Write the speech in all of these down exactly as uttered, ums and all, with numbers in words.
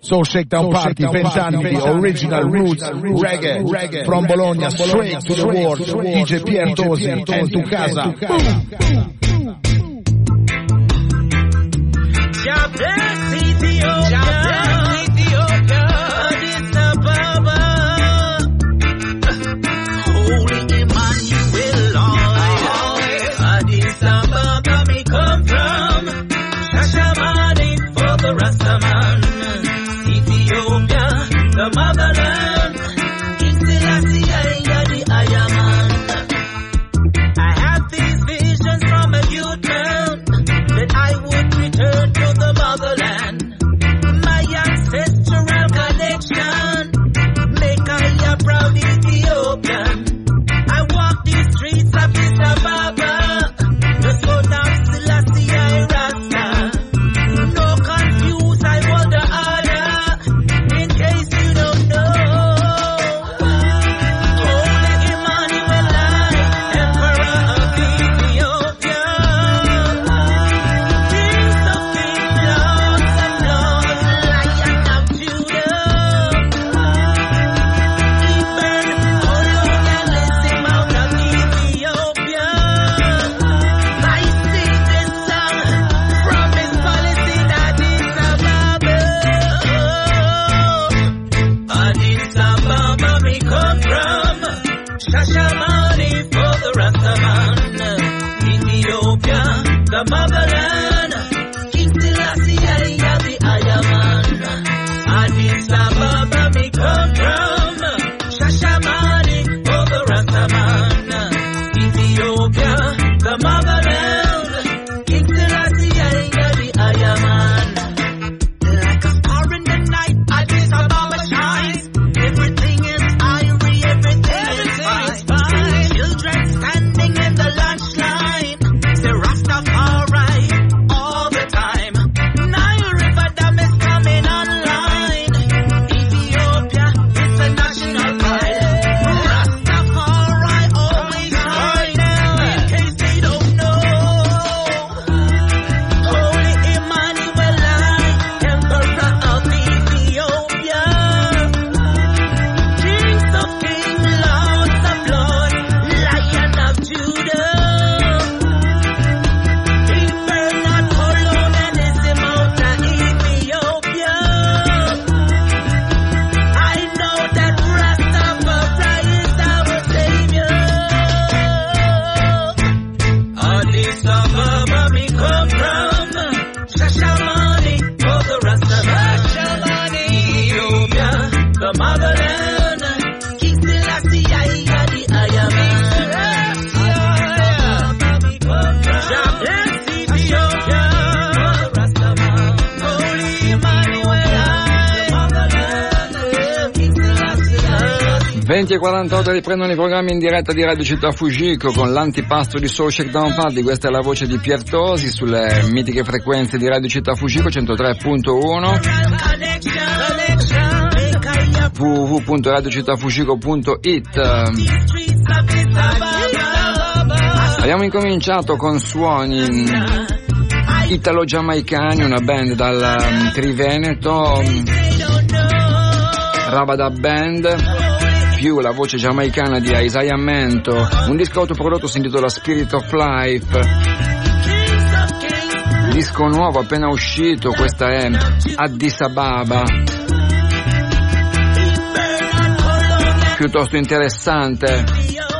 Soul Shakedown Party, vent'anni di original roots, reggae, reggae, from Bologna, straight to the world, D J Pier Tosi, en tu casa. God bless Ethiopia, God bless Ethiopia, Addis Ababa, Holy Emmanuel, Lord, Addis Ababa me come from, Shashamani for the Rastaman, Ethiopia, the motherland, King Selassie, the Ayaman. I have these visions from a youth town, that I would return to the motherland. My ancestral connection make I a proud Ethiopian. I walk these streets of Addis Ababa, the son of Selassie I Rasta. No confuse, I hold the order, in case you don't know. Holy Emmanuel, I, Emperor of Ethiopia. Kings of kings, lords of lords, Lion of Judah. Even colonialism out of Ethiopia. I sing this song from his palace in Addis Ababa. Addis Ababa me come from, Shashamani for the Rastaman. Ethiopia, the motherland, King Selassie I the Ayaman. Addis Ababa me come from, Shashamani for the Rastaman. Ethiopia, the motherland, King Selassie I the Ayaman. Like a star in the night, Addis Ababa shines. Everything is ivory, everything is fine. Children standing in the lunch line, say Rastafari all the time. Nile River Dam is coming online. Ethiopia is a national pride. Rastafari always shine, in case they don't know. Holy Emmanuel, I, Emperor of Ethiopia. Kings of kings, lords of lords, Lion of Judah. Eternal colonialism out of Ethiopia. I know that Rastafari is our savior. Addis Ababa me come from, Shashamani for the Rastaman. Ethiopia, the motherland, King Selassie I the Ayaman. God bless Ethiopia, the Rastaman. Holy Emmanuel, I, the motherland, King Selassie I. venti e quarantotto riprendono i programmi in diretta di Radio Città Fujiko con l'antipasto di Soul Shakedown Party. Questa è la voce di Pier Tosi sulle mitiche frequenze di Radio Città Fujiko centotré punto uno, w w w punto radio città fujiko punto it. Abbiamo incominciato con suoni italo-giamaicani, una band dal um, Triveneto, um, Rabada Band, più la voce giamaicana di Isaiah Mento. Un disco autoprodotto si intitola Spirit of Life, disco nuovo appena uscito. Questa è Addis Ababa, piuttosto interessante.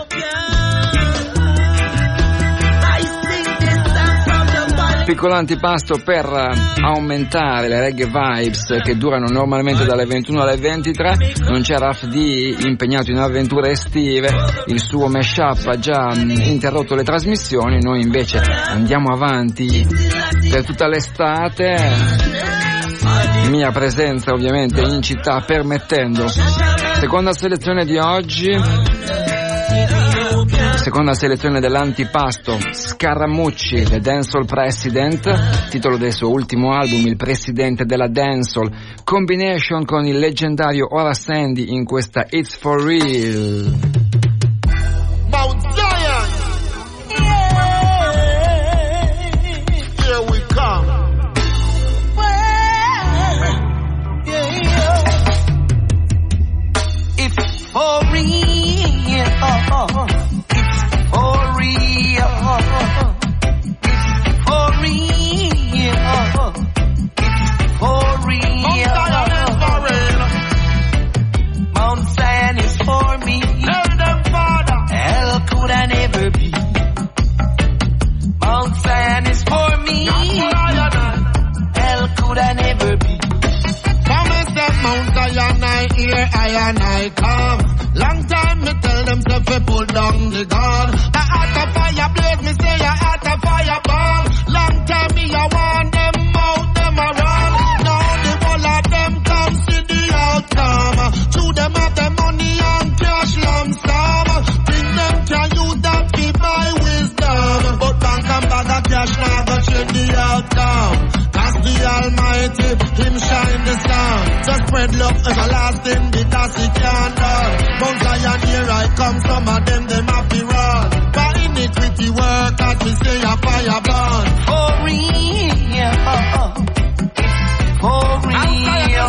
Piccolo antipasto per aumentare le reggae vibes che durano normalmente dalle ventuno alle ventitré. Non c'è Raf D impegnato in avventure estive, il suo mashup ha già interrotto le trasmissioni, noi invece andiamo avanti per tutta l'estate, mia presenza ovviamente in città permettendo. Seconda selezione di oggi, seconda selezione dell'antipasto, Scaramucci, The Dancehall President, titolo del suo ultimo album, il presidente della dancehall, combination con il leggendario Ora Sandy in questa It's For Real. Mount Zion, here we come. Mount Zion, I hear, I and I come. Long time me tell them to fi pull down the gun. The heart of fire blaze, me say a heart of fire burn. Long time me a warn them out, them a run. Now the whole of them come see the outcome. Chew them have the money and cash lump sum. Think them can use that to buy wisdom. But bank and bag of cash now go change the outcome. Cause the Almighty, Him shine the sun. Just spread love everlasting because He can't done. Mount Zion, here I come, some of them, them happy run. For iniquity work, as we say, a fire burn. For real, for real,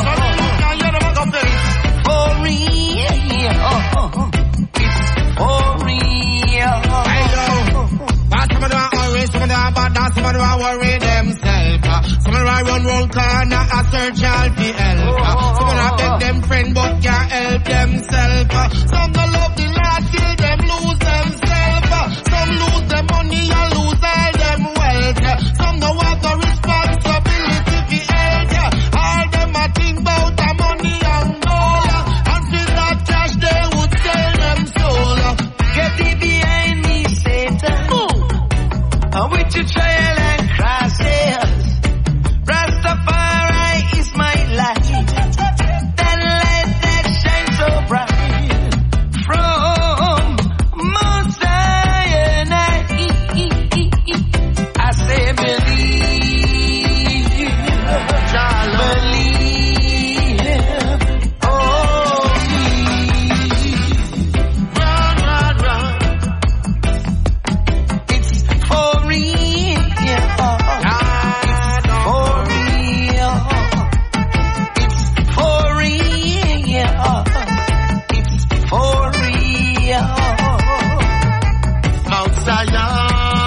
for real, for real. Hey yo, but some of them are worried, some of them are bad, some of them are worried themselves. Some of them are run roll corner, a search all for help. Some of them beg them friend, but can't help themselves. Some don't love the Lord till them lose themselves. Some lose their money and lose all them wealth. Some don't have the responsibility for health. All them a think about the money and gold. And for that cash they would sell them soul. Get thee behind me, Satan. And with your trial and crosses, Rastafari is my light. That light that shines so bright from Mount Zion. I say believe, believe, oh me. Run, run, run. It's for real, for real. It's for real, it's for real. Mount Zion,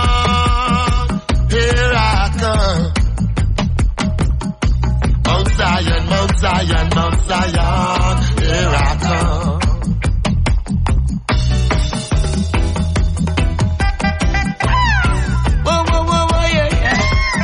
here I come. Mount Zion, Mount Zion, Mount Zion, here I come. Whoa, whoa, whoa, whoa, yeah, yeah.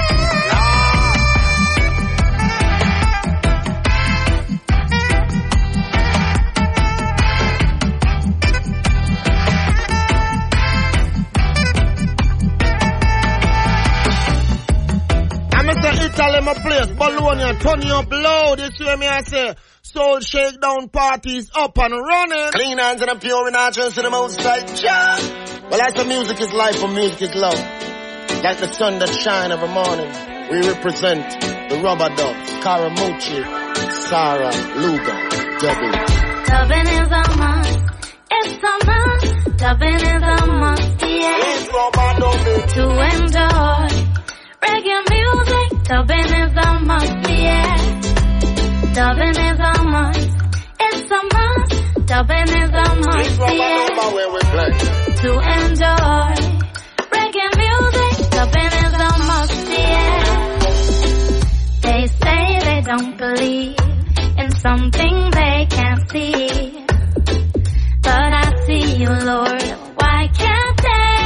I'm say Italy my place, Bologna, turn you up loud. You see me I say, soul shakedown parties up and running. Clean hands and a pure and archers to the most sight. Well, as the music is life and music is love. Like the sun that shine every morning. We represent the Rubber Ducks, Caramucci, Sarah, Luga, Debbie. Dubbing is a must, it's a must. Dubbing is a must, yeah. Please, Rubber Ducks. To enjoy reggae music, dubbing is a must, yeah. Dubbing is a must, it's a must. Dubbing is a Please, must, Rubber yeah. Ducks, where we play. To enjoy reggae music, dubbing is a must, yeah. They say they don't believe in something they can't see, but I see you, Lord. Why can't they?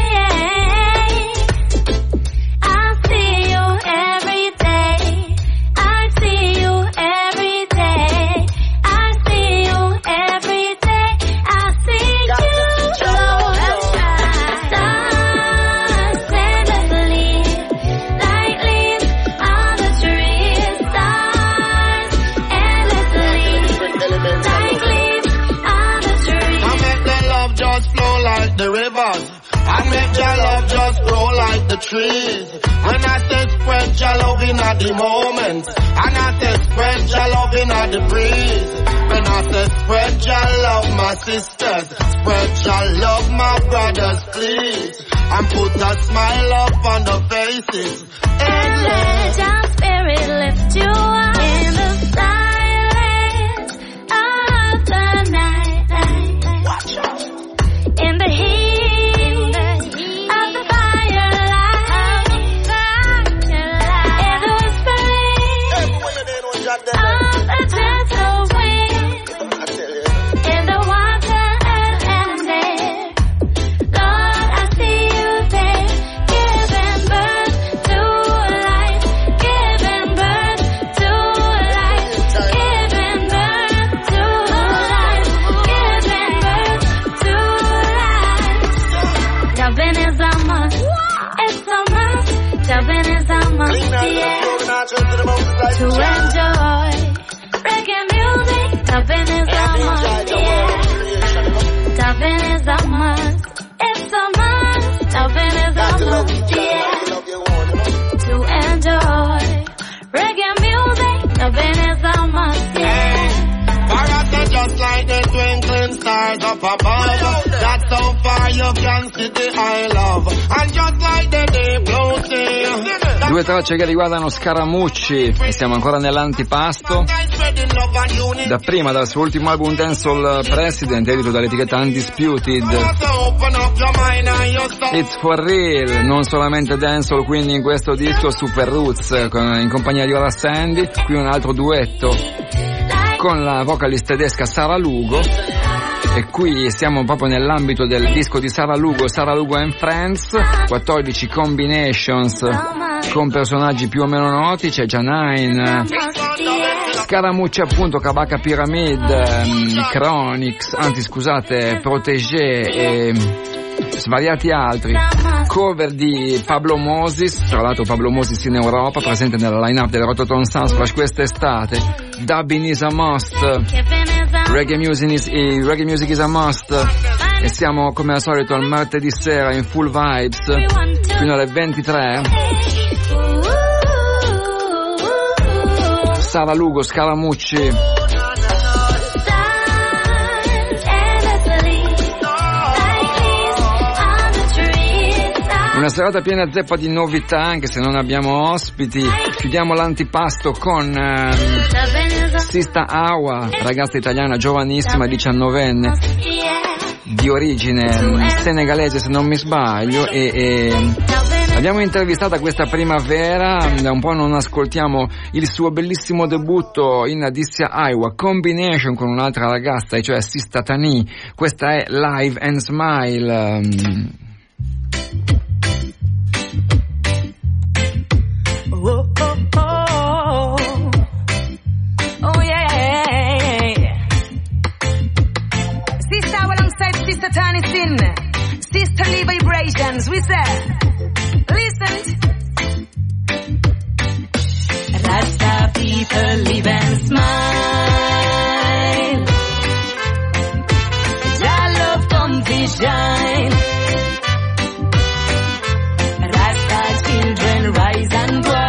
I see you every day. I see you every day. I see you every day. I see you, Lord. Stars endlessly, like leaves on the tree. Stars endlessly, like leaves on the tree. I make the love just flow like the rivers. I make your love just grow like the trees. When I say spread your love in at the moment, and I say spread your love in at the breeze. When I say spread your love, my sisters, spread your love, my brothers, please. And put a smile up on the faces. And let your spirit lift you up in the silence of the night. Watch out. In the heat of the firelight. In the whispering Everywhere you there, no shot them. of the gentle wind. I tell you. In the water and air. Lord, I see you there, giving birth to life, giving birth to life, giving to enjoy reggae music. Dubbing is a must, yeah. Dubbing is a must. It's a must. Dubbing is a must, yeah. To enjoy reggae music. Dubbing is a must, yeah. Just like the twinkling stars up above, that's how far you can see the eye love. And just like the deep blue sea. Due tracce che riguardano Scaramucci, e siamo ancora nell'antipasto. Dapprima dal suo ultimo album Dancehall President, edito dall'etichetta Undisputed. It's for real, non solamente dancehall, quindi in questo disco Super Roots con, in compagnia di Ora Sandy. Qui un altro duetto con la vocalist tedesca Sara Lugo, e qui siamo proprio nell'ambito del disco di Sara Lugo, Sara Lugo and Friends, quattordici combinations con personaggi più o meno noti, c'è Janine, Scaramucci appunto, Kabaka Pyramid, Chronix, anzi scusate, Protégé e svariati altri, cover di Pablo Moses, tra l'altro Pablo Moses in Europa, presente nella line-up del Rototom Sunsplash quest'estate. Dubbing is a must, reggae music is, eh, reggae music is a must, e siamo come al solito al martedì sera in full vibes fino alle ventitré. Sara Lugo, Scaramucci. Una serata piena zeppa di novità, anche se non abbiamo ospiti. Chiudiamo l'antipasto con uh, Sista Awa, ragazza italiana giovanissima, diciannovenne, di origine senegalese se non mi sbaglio, e, e l'abbiamo intervistata questa primavera. Da un po' non ascoltiamo il suo bellissimo debutto in Adissia Iowa, combination con un'altra ragazza, e cioè Sista Tani. Questa è Live and Smile. um, Oh, oh, oh, oh, yeah. Sister alongside Sister Tiny Sin, sisterly vibrations, we say, listen. Rasta people live and smile. Jah love come to shine. Rasta children rise and grow.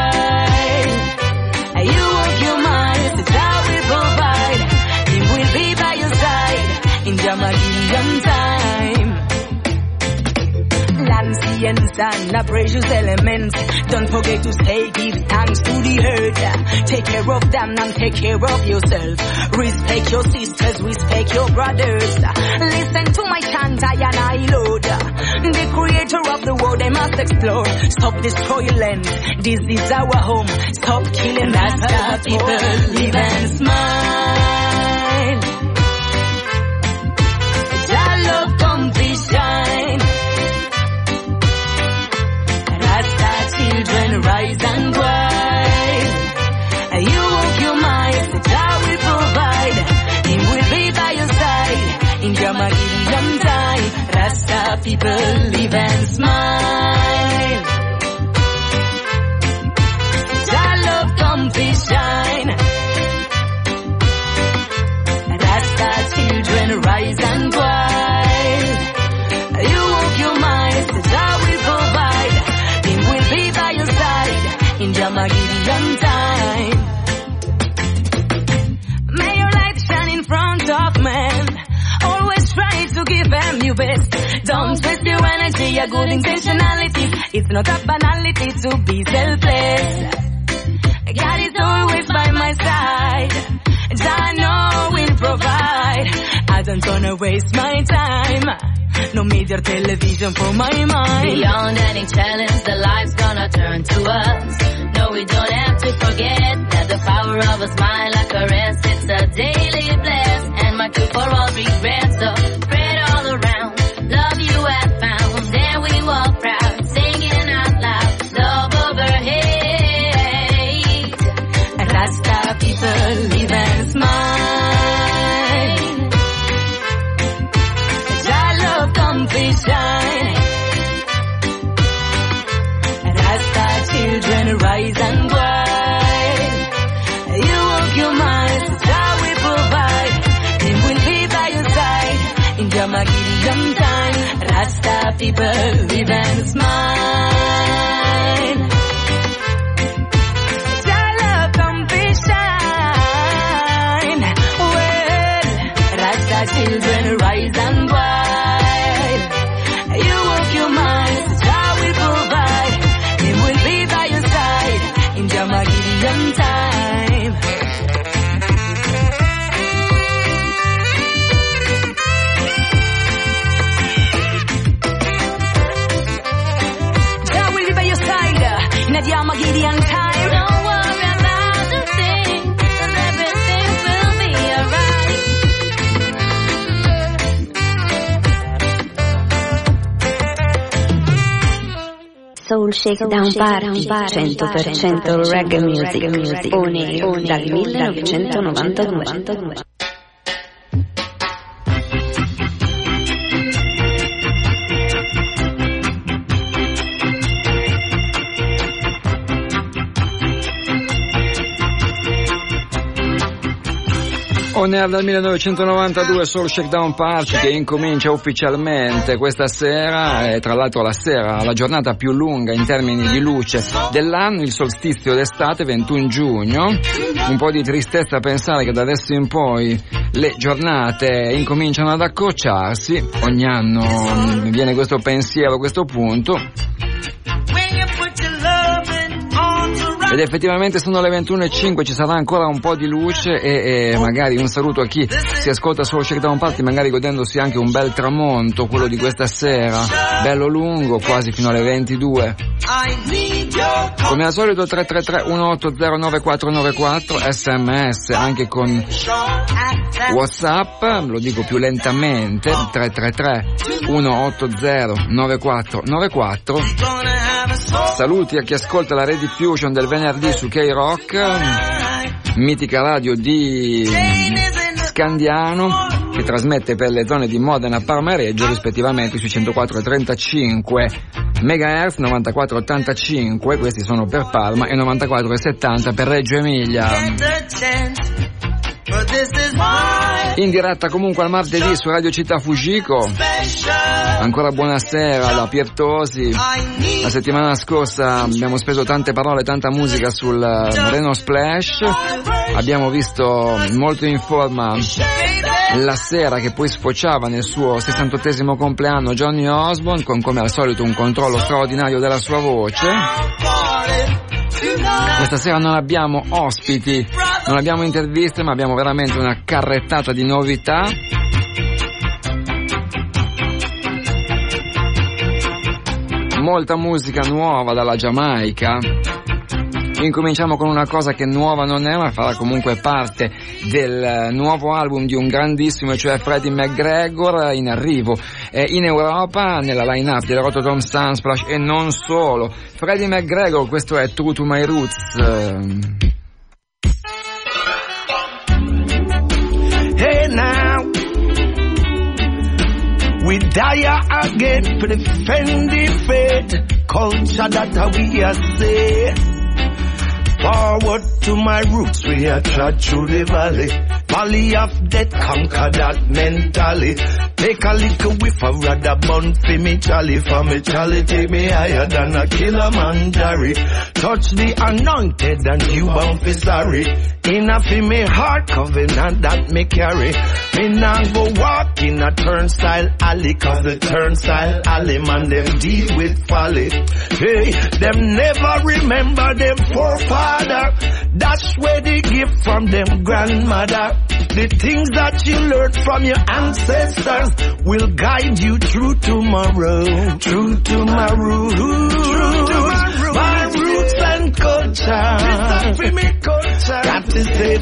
And the precious elements. Don't forget to say give thanks to the earth. Take care of them and take care of yourself. Respect your sisters, respect your brothers. Listen to my chant, I and I Lord. The creator of the world, they must explore. Stop destroying land, this is our home. Stop killing Rasta people, live and smile. Jah love come to shine. Children rise and grind. You walk your mind, the Jah will provide. He will be by your side in your Magillian time. Rasta people live and smile. Jah love come to shine. Rasta children rise and grind. You walk your mind, the Jah will provide. In Jamagirian time, may your light shine in front of men. Always try to give them your best. Don't waste your energy, your good intentionality. It's not a banality to be selfless. God is always by my side. I know will provide. I don't wanna waste my time. No media or television for my mind. Beyond any challenge, the life's gonna turn to us. No, we don't have to forget that the power of a smile, a caress, it's a daily bless. And my cure for all regrets, so spread all around. Love you have found, there we walk proud, singing out loud, love overhead. Rasta people live and smile. Shine. Rasta children rise and grind. Jah people live and smile. Jah love come be shine. Well, Rasta children rise and wild. You work your mind, Jah will provide. Him will be by your side in Jamagidian time. Jah will be by your side in a Jamagidian time. Don't worry about the thing, 'cause everything will be alright. Soul Shakedown Party, cento per cento reggae music, on air dal millenovecentonovantadue. On air dal millenovecentonovantadue, Soul Shakedown Party, che incomincia ufficialmente questa sera, e tra l'altro la sera, la giornata più lunga in termini di luce dell'anno, il solstizio d'estate, ventuno giugno. Un po' di tristezza a pensare che da adesso in poi le giornate incominciano ad accorciarsi, ogni anno viene questo pensiero, questo punto. Ed effettivamente sono le ventuno e cinque, ci sarà ancora un po' di luce e, e magari un saluto a chi si ascolta solo Shakedown Party, magari godendosi anche un bel tramonto, quello di questa sera, bello lungo, quasi fino alle ventidue. Come al solito tre tre tre uno otto zero nove quattro nove quattro, sms anche con WhatsApp, lo dico più lentamente, tre tre tre uno otto zero nove quattro nove quattro. Saluti a chi ascolta la Rediffusion del venerdì su K-Rock, mitica radio di Scandiano, che trasmette per le zone di Modena, Parma e Reggio, rispettivamente sui centoquattro e trentacinque megahertz, novantaquattro e ottantacinque, questi sono per Parma, e novantaquattro e settanta per Reggio Emilia. In diretta comunque al martedì su Radio Città Fujiko. Ancora buonasera da Piertosi. La settimana scorsa abbiamo speso tante parole, tanta musica sul Reno Splash. Abbiamo visto molto in forma la sera, che poi sfociava nel suo sessantottesimo compleanno, Johnny Osborne, con come al solito un controllo straordinario della sua voce. Questa sera non abbiamo ospiti, non abbiamo interviste, ma abbiamo veramente una carrettata di novità. Molta musica nuova dalla Giamaica. Incominciamo con una cosa che nuova non è, ma farà comunque parte del nuovo album di un grandissimo, cioè Freddie McGregor, in arrivo eh, in Europa nella line-up del Rotterdam Sunsplash, e non solo. Freddie McGregor, questo è True to My Roots. Hey now, we die again for defend the faith, culture that we are say. Forward to my roots, we are trod through the valley. Valley of death, conquer that mentally. Take a little whiff of rather bun for me chally. For me chally, take me higher than a Kilimanjaro. Touch the anointed and you bound for sorry. Enough in me heart covenant that me carry. Me now go walk in a turnstile alley, cause the turnstile alley man them deal with folly. Hey, them never remember them forefather. That's where they give from them grandmother. The things that you learned from your ancestors will guide you through tomorrow. Through tomorrow. Through tomorrow. My roots and culture. Got to stay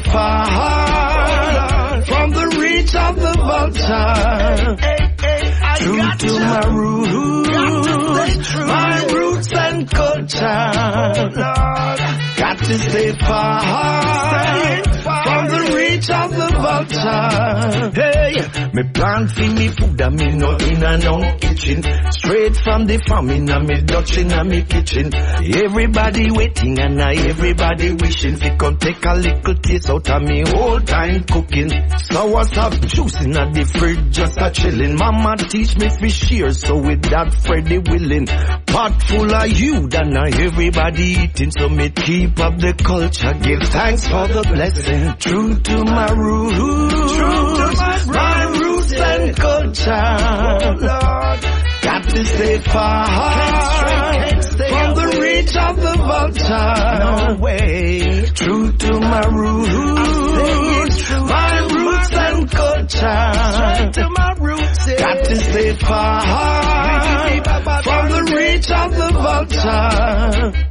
far from the reach of the vulture. True to my roots, my roots and culture. Got to stay far from the reach of the vulture. culture. Hey, me plant for me food and me no in a no kitchen. Straight from the farm in a me Dutch in a me kitchen. Everybody waiting and I everybody wishing fi come take a little taste out of me whole time cooking. Sour soft juice in a the fridge just a chilling. Mama teach me fi share, so with that Freddy willing. Pot full of you and now everybody eating, so me keep up the culture. Give thanks for the blessing. True to my roots, true to my, my roots and culture. Oh Lord, got to stay far can't stay, can't stay from away. The reach of the vulture. No way. True to my roots, my roots and culture. Straight to my roots, yeah. Got to stay far from the reach of the vulture.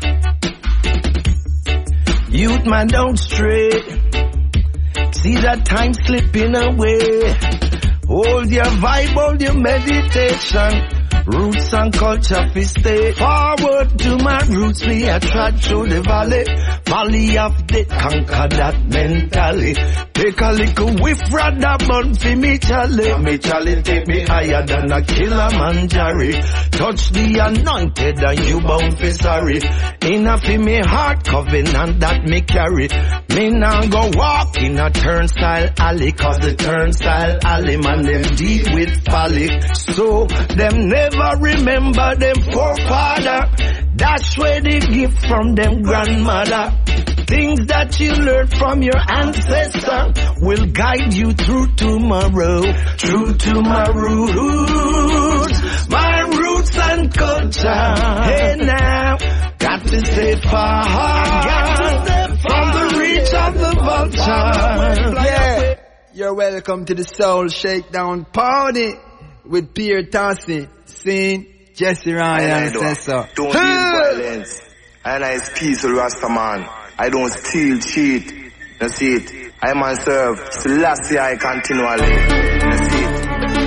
Youth man, don't stray. See that time slipping away. Hold your vibe, hold your meditation. Roots and culture fi stay forward to my roots. Me a trod through the valley, valley of death, conquer that mentally. Take a little whiff, rather burn fi me chale. Me chale take me higher than a Kilimanjaro. Touch the anointed and you bound fi sorry. Enough fi me heart covenant that me carry. Me now go walk in a turnstile alley, cause the turnstile alley man them deal with folly. So them never remember them forefather. That's where they give from them grandmother. Things that you learned from your ancestor will guide you through tomorrow. True to my roots, my roots and culture. Hey now, got to stay far, got to stay far from the reach of the vulture. Yeah, you're welcome to the Soul Shakedown Party with Pierre Tassi, Saint Jesse Ryan says so. Don't use violence. And I is peaceful Rastaman. I don't steal, cheat. You see it. I myself, Selassie I continually. You see it.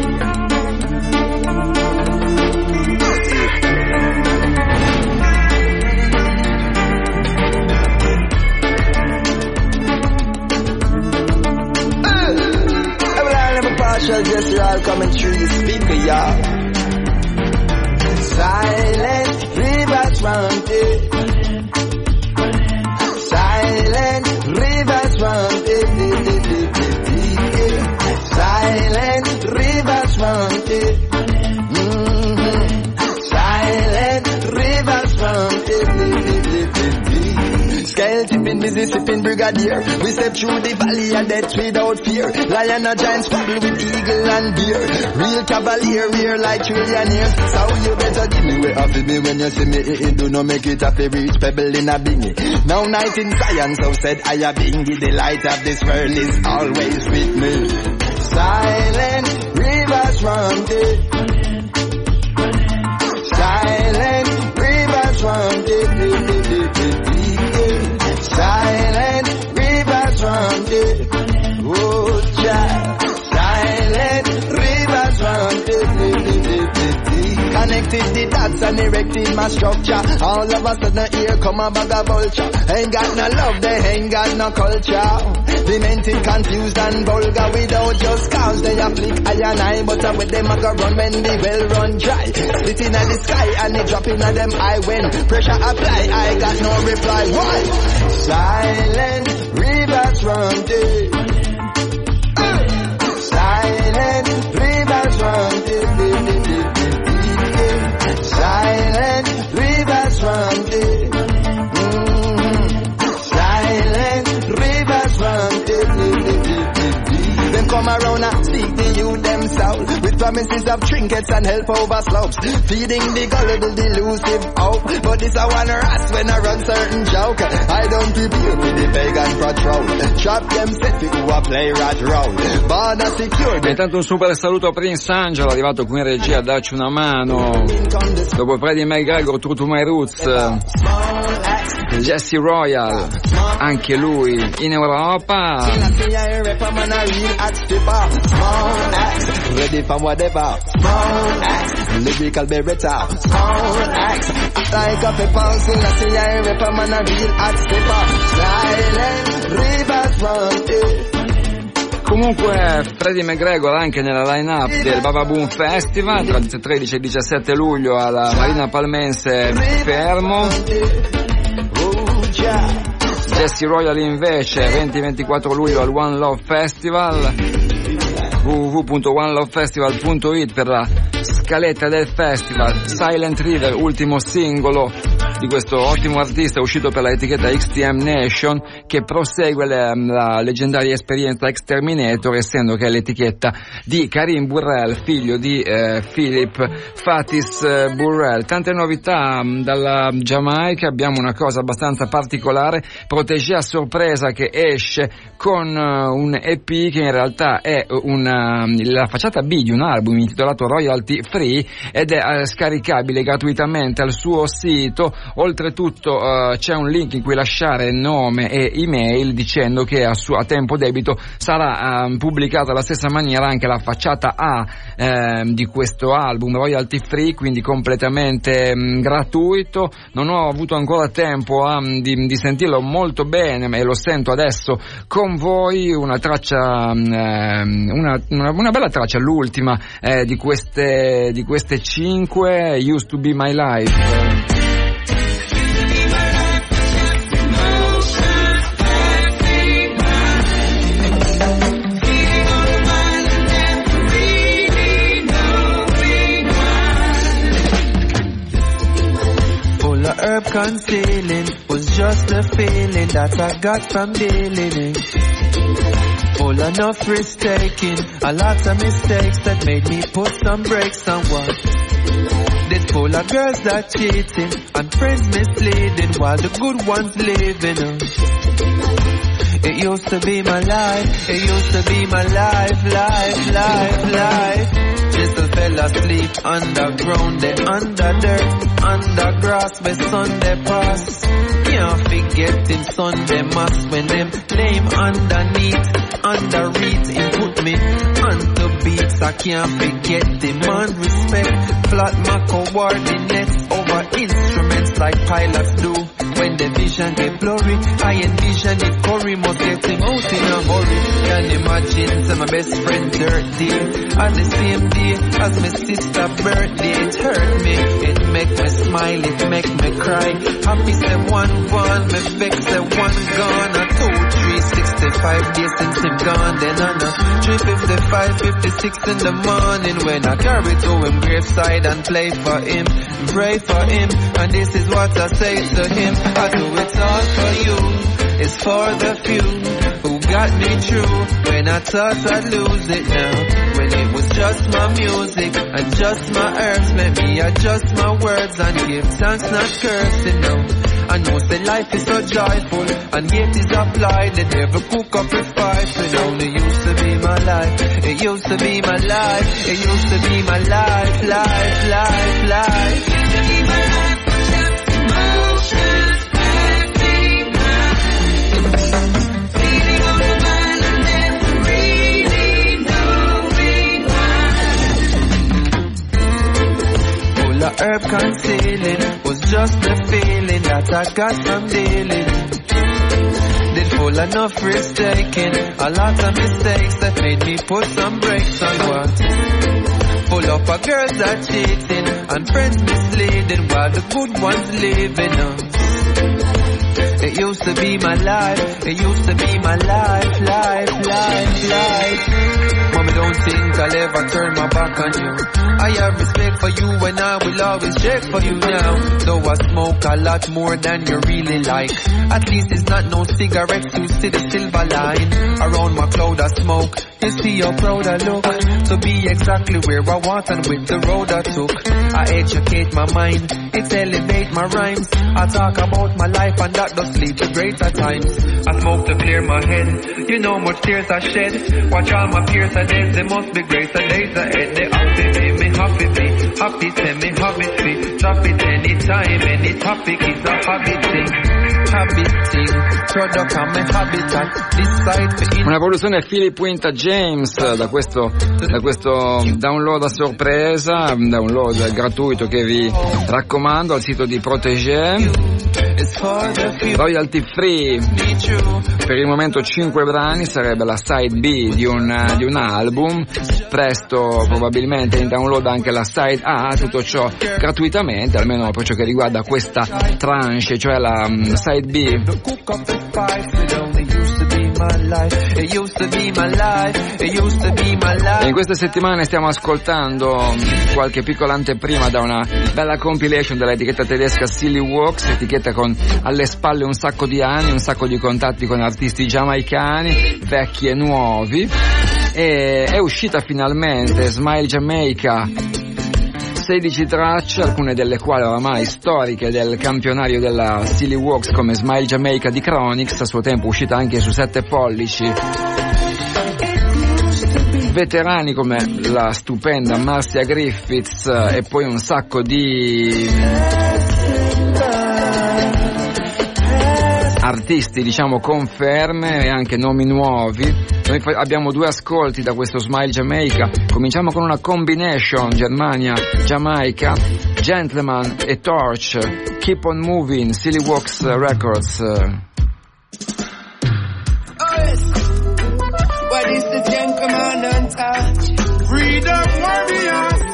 You see it. Every line of a partial Jesse Ryan coming through the speaker, y'all. Silent rivers running. Silent rivers running. Silent rivers running. Mm-hmm. Silent rivers running. Skeleton been busy sipping brigadier. We step through the valley of death without fear. Lion or giant squabble with eagle and bear. Real cavalier, rear like trillionaires. So you better give me way off me when you see me. It do not make it up a reach pebble in a bingy. Now night in Zion, so said I a bingy. The light of this world is always with me. Silent rivers run deep. Silent rivers run deep. Silent rivers run deep. Oh, child. Silent rivers run deep. Connected the dots and erected my structure. All of a sudden here come a bag of vulture. Ain't got no love, they ain't got no culture. Demented, confused and vulgar without just cause. They a flick eye and eye, but with them a go run when the well run dry. Sitting at the sky and they dropping at them eye when pressure apply. I got no reply. Why? Silent rivers run deep. Uh, silent rivers run deep. Silent rivers run deep. Mm-hmm. Silent rivers run deep. Them come around and speak to you themselves with promises of trinkets and help over slopes, feeding the gullible delusive hope. But this I wanna ask when I run certain joke. I don't prepare with the pagan patrol. Trap them set who a play rat roll. Border secure. Intanto un super saluto a Prince Angelo, arrivato qui in regia a darci una mano. Dopo Freddie McGregor, True to My Roots, Jesse Royal, anche lui in Europa. Ready for whatever. Small axe, lyrical beretta. Small axe, like a pepper. So I see I rap a man a real hot stepper. Silent rivers run deep. Comunque Freddie McGregor anche nella line-up del Baba Boom Festival tra il tredici e il diciassette luglio alla Marina Palmense Fermo. Jesse Royal invece venti ventiquattro luglio al One Love Festival. w w w punto one love festival punto it per la scaletta del festival. Silent River, ultimo singolo di questo ottimo artista uscito per l'etichetta X T M Nation, che prosegue le, la leggendaria esperienza Exterminator, essendo che è l'etichetta di Karim Burrell, figlio di eh, Philip Fatis eh, Burrell. Tante novità mh, dalla Giamaica. Abbiamo una cosa abbastanza particolare, Protégé a sorpresa, che esce con uh, un E P che in realtà è una, la facciata B di un album intitolato Royalty Free ed è uh, scaricabile gratuitamente al suo sito. Oltretutto uh, c'è un link in cui lasciare nome e email, dicendo che a, su, a tempo debito sarà uh, pubblicata alla stessa maniera anche la facciata A uh, di questo album Royalty Free, quindi completamente um, gratuito. Non ho avuto ancora tempo um, di, di sentirlo molto bene, ma lo sento adesso con voi. Una traccia um, una, una, una bella traccia, l'ultima eh, di queste di queste cinque, Used to Be My Life. Herb concealing was just a feeling that I got from dealing in. Full enough risk taking, a lot of mistakes that made me put some brakes on what. This full of girls that cheating and friends misleading while the good ones living on. It used to be my life, it used to be my life, life, life, life. Little fella sleep underground, they under dirt, under grass, where sun they pass. Can't forget him Sunday mass when them name underneath, under read him put me onto beats. I can't forget him on respect, flat my coordinates over instruments like pilots do. When the vision get blurry, I envision it Corey must get him out in a hurry. Can imagine to my best friend dirt deal on the same day as my sister birthday. It hurt me, it make me smile, it make me cry. Happy say one one, me vex say one gone. A two, three, sixty-five days since him gone. Then on a three fifty-five, fifty-six in the morning when I carry to him graveside and play for him, pray for him. And this is what I say to him: I do it all for you, it's for the few who got me through when I thought I'd lose it now. When it was just my music and just my herbs, let me adjust my words and give thanks, not cursing now. I know say life is so joyful and hate is applied. They never cook up a fight. It only used to be my life, it used to be my life, it used to be my life, life, life, life. It used to be my life, just emotions. The herb concealing was just the feeling that I got from dealing. Did full enough risk taking, a lot of mistakes that made me put some brakes on what. Full up of girls that cheating and friends misleading while the good ones living on. It used to be my life, it used to be my life, life, life, life. Mommy, don't think I'll ever turn my back on you. I have respect for you and I will always check for you now. Though I smoke a lot more than you really like. At least it's not no cigarettes to see the silver line around my cloud of smoke. You see how proud I look to be exactly where I want and with the road I took. I educate my mind, it's elevate my rhymes. I talk about my life and that does lead to greater times. I smoke to clear my head, you know much tears I shed. Watch all my peers are dead, they must be greater days ahead. They happy me, me happy me, happy tell me habit free. Drop it anytime, any topic is a habit thing. Habit thing, product of my habitat. Una produzione Philip Winter James da questo, da questo download a sorpresa, download gratuito che vi raccomando al sito di Protégé. is for the few. Royalty free. Per il momento cinque brani, sarebbe la side B di un, di un album. Presto probabilmente in download anche la side A, tutto ciò gratuitamente, almeno per ciò che riguarda questa tranche, cioè la um, side B. E in queste settimane stiamo ascoltando qualche piccola anteprima da una bella compilation dell'etichetta tedesca Silly Walks, etichetta con alle spalle un sacco di anni, un sacco di contatti con artisti giamaicani, vecchi e nuovi, e è uscita finalmente Smile Jamaica, sedici tracce, alcune delle quali oramai storiche del campionario della Silly Walks, come Smile Jamaica di Chronix, a suo tempo uscita anche su sette pollici. Veterani come la stupenda Marcia Griffiths e poi un sacco di artisti, diciamo, conferme e anche nomi nuovi. Noi abbiamo due ascolti da questo Smile Jamaica. Cominciamo con una combination Germania-Giamaica, Gentleman e Torch, Keep on Moving, Silly Walks Records. What is the gentleman and touch? Freedom warriors,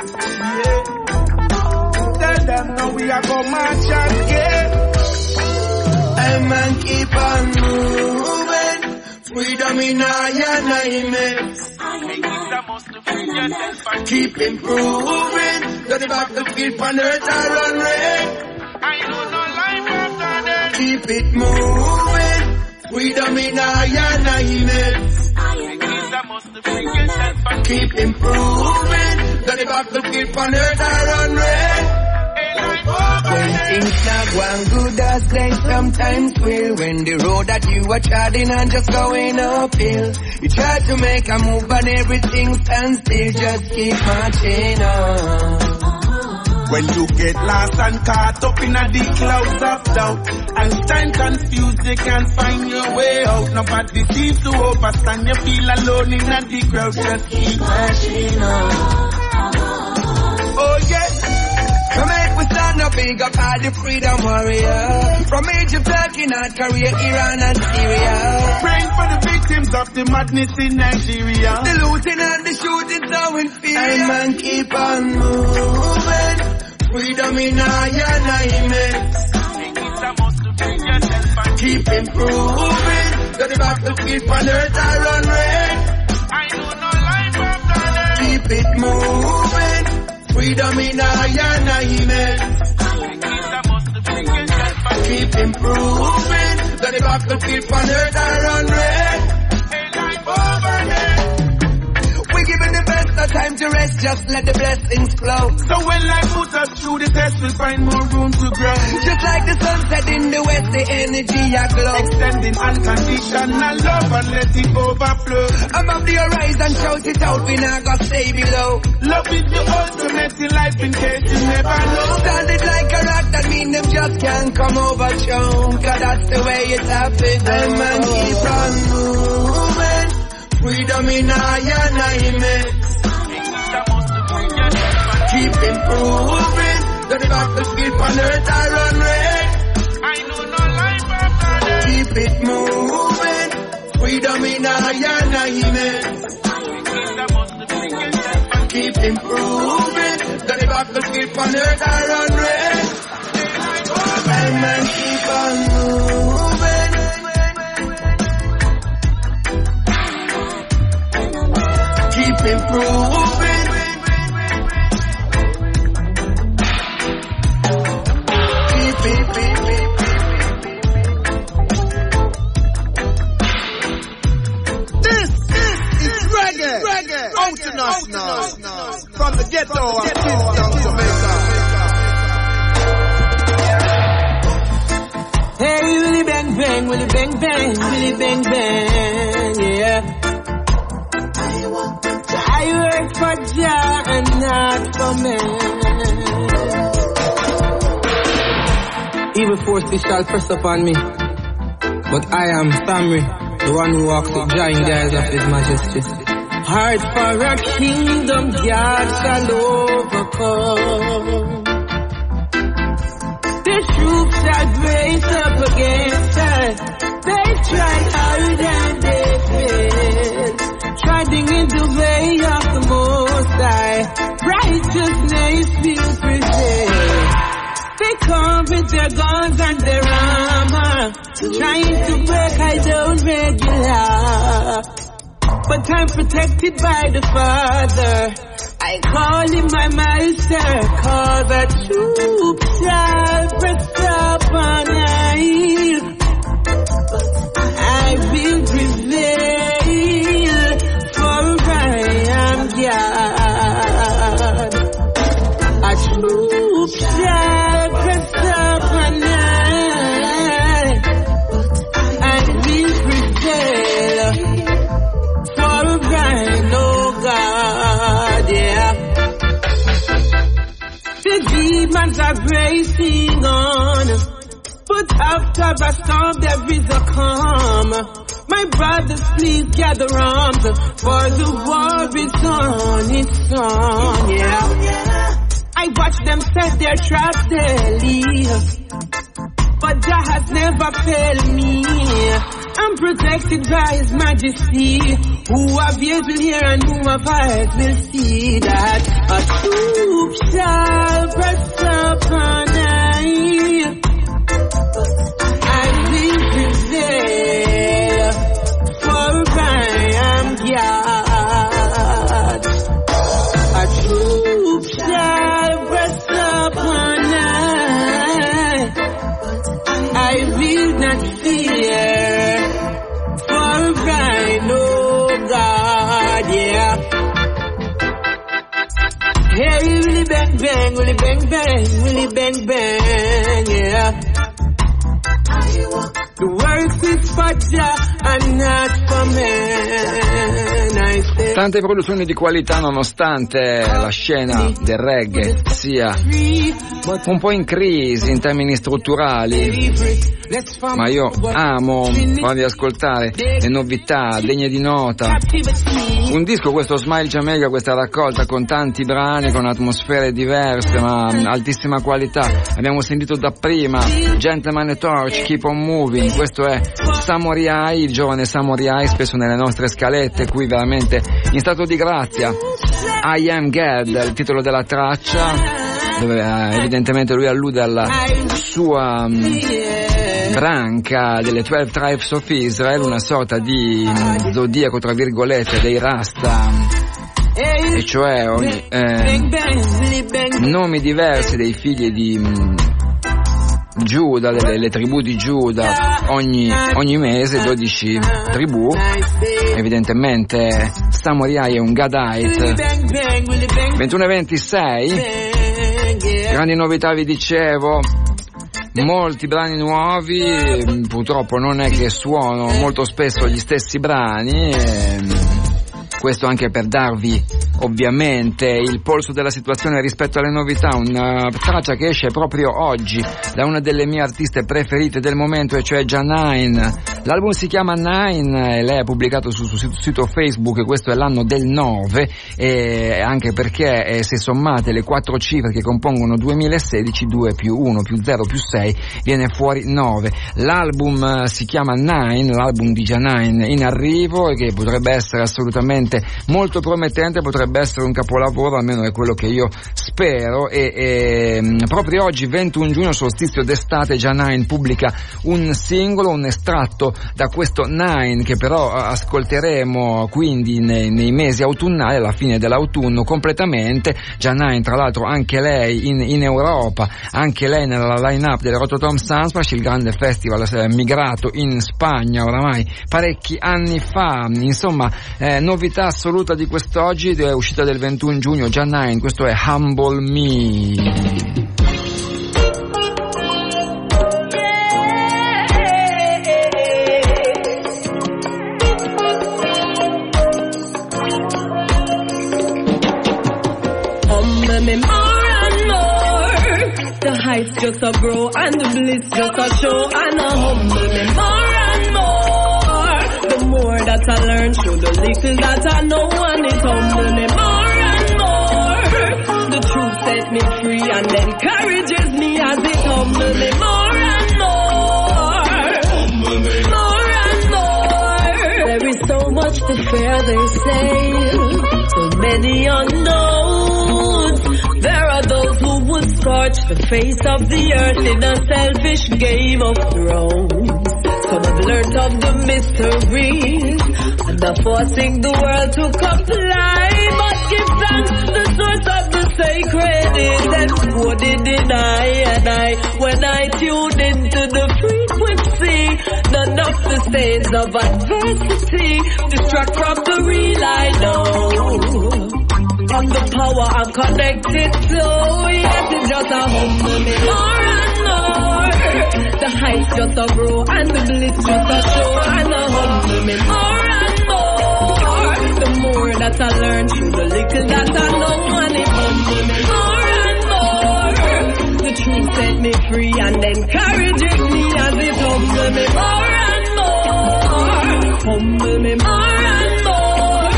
yeah. Tell them now we are go march again. And man keep on moving. Freedom in our name. Keep improving. To the battlefield on earth I run red. I know no life after that. Keep it moving. Freedom in our name. Keep improving. To the battlefield on earth I run red. When things not going good as they sometimes will. When the road that you are treading and just going uphill, you try to make a move and everything stands still. Just keep marching on. When you get lost and caught up in a the clouds of doubt and stand confused, you can't find your way out. Nobody seems to overstand. You feel alone in a the crowd. Just keep marching on. Oh yeah. So make we stand up big up all the freedom warrior. From Egypt, Turkey, North Korea, Iran and Syria. Praying for the victims of the madness in Nigeria. The looting and the shooting so inferior. And man keep on moving. Freedom in our name. Keep improving. To the battlefield on earth I run red. I know no life after that. Keep it moving. Freedom in our name. Keep improving. To the battlefield on earth I run red. We giving the best no time to rest, just let the blessings flow. So when life puts us through the test, we'll find more room to grow. Just like the sunset in the west, the energy a glow. Extending unconditional love and let it overflow. Above the horizon, shout it out, we not gonna stay below. Love is the ultimate in life in case you never know. Standing like a rock, that mean them just can't come over show. Cause that's the way it happens. And man keep on moving. Freedom in our name. Keep improving. To the battlefield on earth I run red. I know no life after that. Keep it moving. Freedom in our name. Keep improving. To the battlefield on earth I run red. And man keep on moving. Keep improving. Keep it, keep it. This, this is reggae, reggae, international, from the ghetto of Kingston, Jamaica. Hey, Willie Bang Bang, Willie Bang Bang, Willie Bang Bang, yeah. I work for Jah and not for man. Evil forces shall press upon me, but I am Samri, the one who walks with Jah in the eyes of His Majesty. Heart for a kingdom, God shall overcome. The troops that raised up against us, they tried hard and they failed, treading in the way of the Most High. Righteousness will prevail. They come with their guns and their armor, trying to break I don't regular. But I'm protected by the Father. I call him my master, cause the troop shall press upon I. I will prevail, for I am God. A troop shall press upon I. I will prevail, for I know God, yeah. The demons are racing on, but after a storm there is a calm. My brothers, please gather arms, for the war is on its on, yeah. I watch them set their traps daily, but Jah has never failed me. I'm protected by His Majesty. Who have ears will hear and who have eyes will see that a troop shall press upon I. I will prevail, for I am God. A troop shall press upon I. I will not fear, for I know God, yeah. Hey, willy bang bang, willy bang bang, willy bang bang, yeah. The work is for Jah and not for man, I say. Tante produzioni di qualità nonostante la scena del reggae sia un po' in crisi in termini strutturali, ma io amo farvi ascoltare le novità degne di nota. Un disco, questo Smile Jamaica, questa raccolta con tanti brani, con atmosfere diverse ma altissima qualità. Abbiamo sentito dapprima Gentleman and Torch, Keep on Moving. Questo è Samurai, il giovane Samurai, spesso nelle nostre scalette, qui veramente in stato di grazia. I Am God, il titolo della traccia, dove eh, evidentemente lui allude alla sua um, branca delle twelve Tribes of Israel, una sorta di um, zodiaco tra virgolette dei Rasta, e cioè ogni, eh, nomi diversi dei figli di um, Giuda, le, le tribù di Giuda, ogni, ogni mese dodici tribù. Evidentemente Samurai è un Gadite. ventuno e ventisei, grandi novità, vi dicevo, molti brani nuovi. Purtroppo non è che suono molto spesso gli stessi brani, questo anche per darvi ovviamente il polso della situazione rispetto alle novità. Una traccia che esce proprio oggi da una delle mie artiste preferite del momento, e cioè Janine. L'album si chiama Nine e lei ha pubblicato sul suo sito Facebook, questo è l'anno del nove, e anche perché eh, se sommate le quattro cifre che compongono duemilasedici, due più uno più zero più sei viene fuori nove. L'album si chiama Nine, l'album di Janine in arrivo, e che potrebbe essere assolutamente molto promettente, potrebbe essere un capolavoro, almeno è quello che io spero. E, e proprio oggi, ventuno giugno, solstizio d'estate, Janine pubblica un singolo, un estratto da questo Nine, che però ascolteremo quindi nei, nei mesi autunnali, alla fine dell'autunno completamente. Janine, tra l'altro, anche lei in, in Europa, anche lei nella line-up del Rototom Sunsplash, il grande festival eh, migrato in Spagna oramai parecchi anni fa. Insomma, eh, novità assoluta di quest'oggi, è uscita del ventuno giugno, Janine, questo è Humble Me. Me more and more, the heights just a grow and the bliss just a show, and a humble me more and more. The more that I learn, show the little that I know, and it humble me more and more. The truth set me free and encourages me as it humble me fair, they say. So many unknowns. There are those who would scorch the face of the earth in a selfish game of thrones. Some have learnt of the mysteries and are forcing the world to comply. But give thanks to the source of the sacred is encoded in I and I. When I tune into the frequency, none of the stains of adversity distract from the real I know. On the power I'm connected to, yes, it's just a humble me more and more. The heights just a grow and the bliss just a show, and a humble me more and more. The more that I learn through the little that I know, and it humble me more and more. The truth set me free and encourages me as it humble me more and more. Humble me more and more.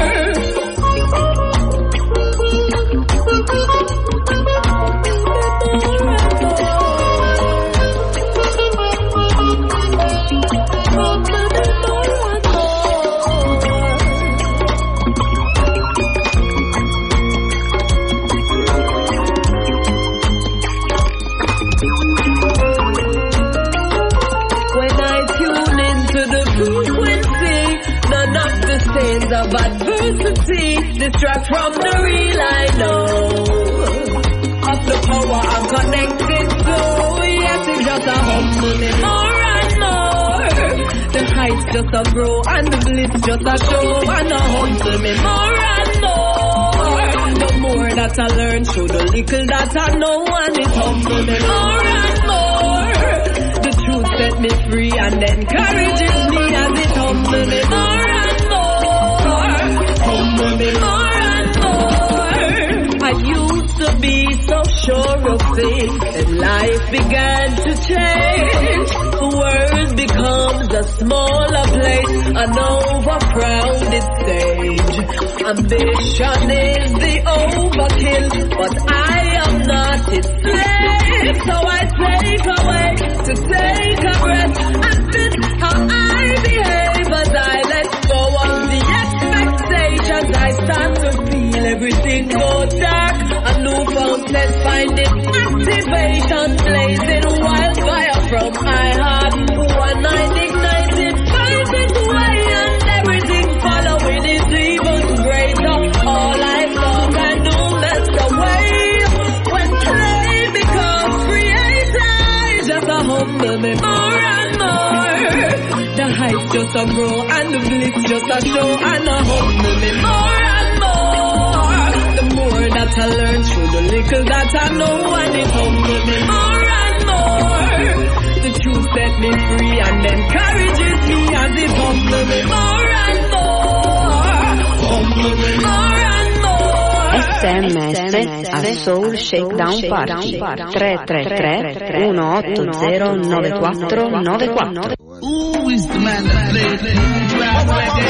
Of adversity distract from the real I know. Of the power I'm connected to, yes, it's just a humble me more and more. The heights just a grow and the bliss just a show, and a humble me more and more. The more that I learn through the little that I know, and it humble me more and more. The truth set me free and encourages me as it humble me more and more. Humble me more and more. I used to be so sure of things, and life began to change. The world becomes a smaller place, an overcrowded stage. Ambition is the overkill, but I am not its slave. So I take away to take a breath, and this how I behave as I let go of the expectations. I start to feel everything go dark. A newfound sense find its activation, blazing wildfire from my heart. One night ignited, find its way, and everything following is even greater. All I thought I knew melts away when clay becomes creator. Just a humble me more and more. The heights just a grow and the bliss just a show, and a humble me more and more. The more that I learn through the little that I know, and it humble me more and more. The truth set me free and encourages me as it humble me more and more. Humble me more and more. S M S a Soul Shakedown Party tre tre tre uno otto zero nove quattro nove quattro. Who is the man that plays the rap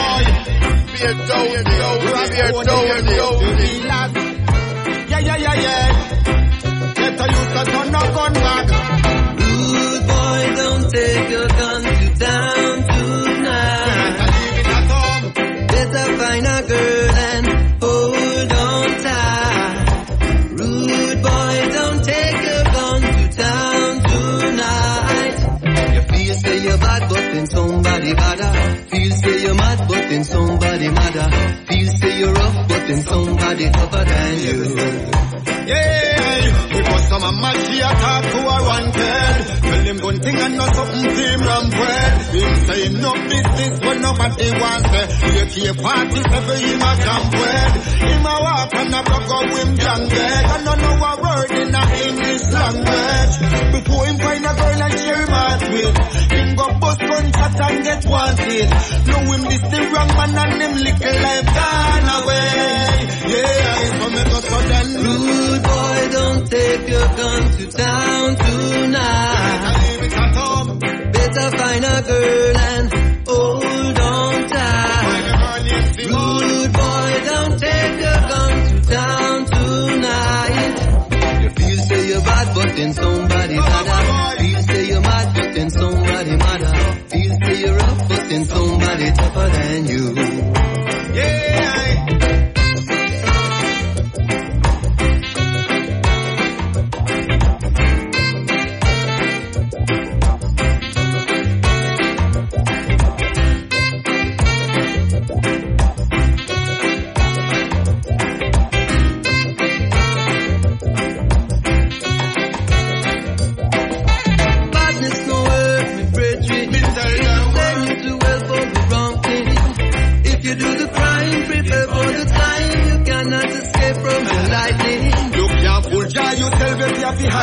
reggae? Yeah, yeah, yeah, yeah. Get a youth that turn up gun back. Rude boy, don't take your gun to town tonight. Better find a girl and hold on tight. Rude boy, don't take your gun to town tonight. You feel say you're bad, but then somebody badder. Feel say you're mad, but then somebody madder. Feel say you're rough, but then somebody tougher than you. Yeah, because some of my she attack who are wanted. Tell him one thing and not something team rampant. Him saying no business but nobody wants it. You keep party every him a camp with. Him a walk and a broke up him blanket. And don't know a word in a English language. Before him find a girl and share him heart with. Him go bust gun chat and get wanted. Know him this the wrong man and him little life gone away. Yeah, it's for me go sudden. Rude boy, don't take your gun to town tonight. Better find a girl and hold on tight. Rude boy, don't take your gun to town tonight. You feel say you're bad, but then somebody better. Feel say you're mad, but then somebody madder. Feel say you're rough, but then somebody tougher than you.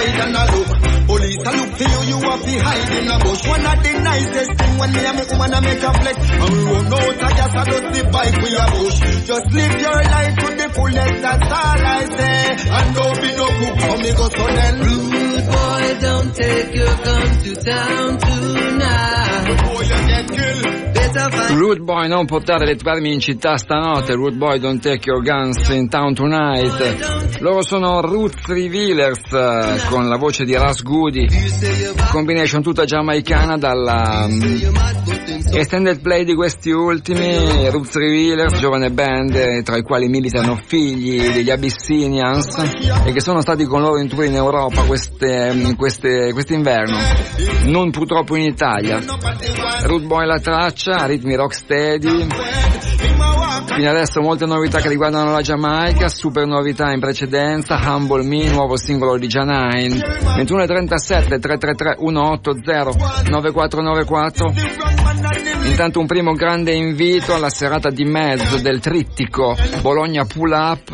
hide and a look. Police a look for you, you have to hide in a bush. One of the nicest thing when me and me woman a make a flex. And we run out of gas and just the bike for your bush. Just live your life to the fullest, that's all I say. And don't be no cook, come me go so then. Rude boy, don't take your gun to town tonight. Before you get killed. Rude Boy, non portare le tue armi in città stanotte. Rude Boy, don't take your guns in town tonight. Loro sono Roots Revealers con la voce di Ras Goody, combination tutta giamaicana dalla um, extended play di questi ultimi. Roots Revealers, giovane band tra i quali militano figli degli Abyssinians e che sono stati con loro in tour in Europa queste, queste, quest'inverno, non purtroppo in Italia. Rude Boy la traccia, ritmi rocksteady. Fino adesso molte novità che riguardano la Giamaica, super novità in precedenza, Humble Me, nuovo singolo di Janine. ventuno e trentasette, tre tre tre uno otto zero nove quattro nove quattro. Intanto un primo grande invito alla serata di mezzo del trittico Bologna Pull Up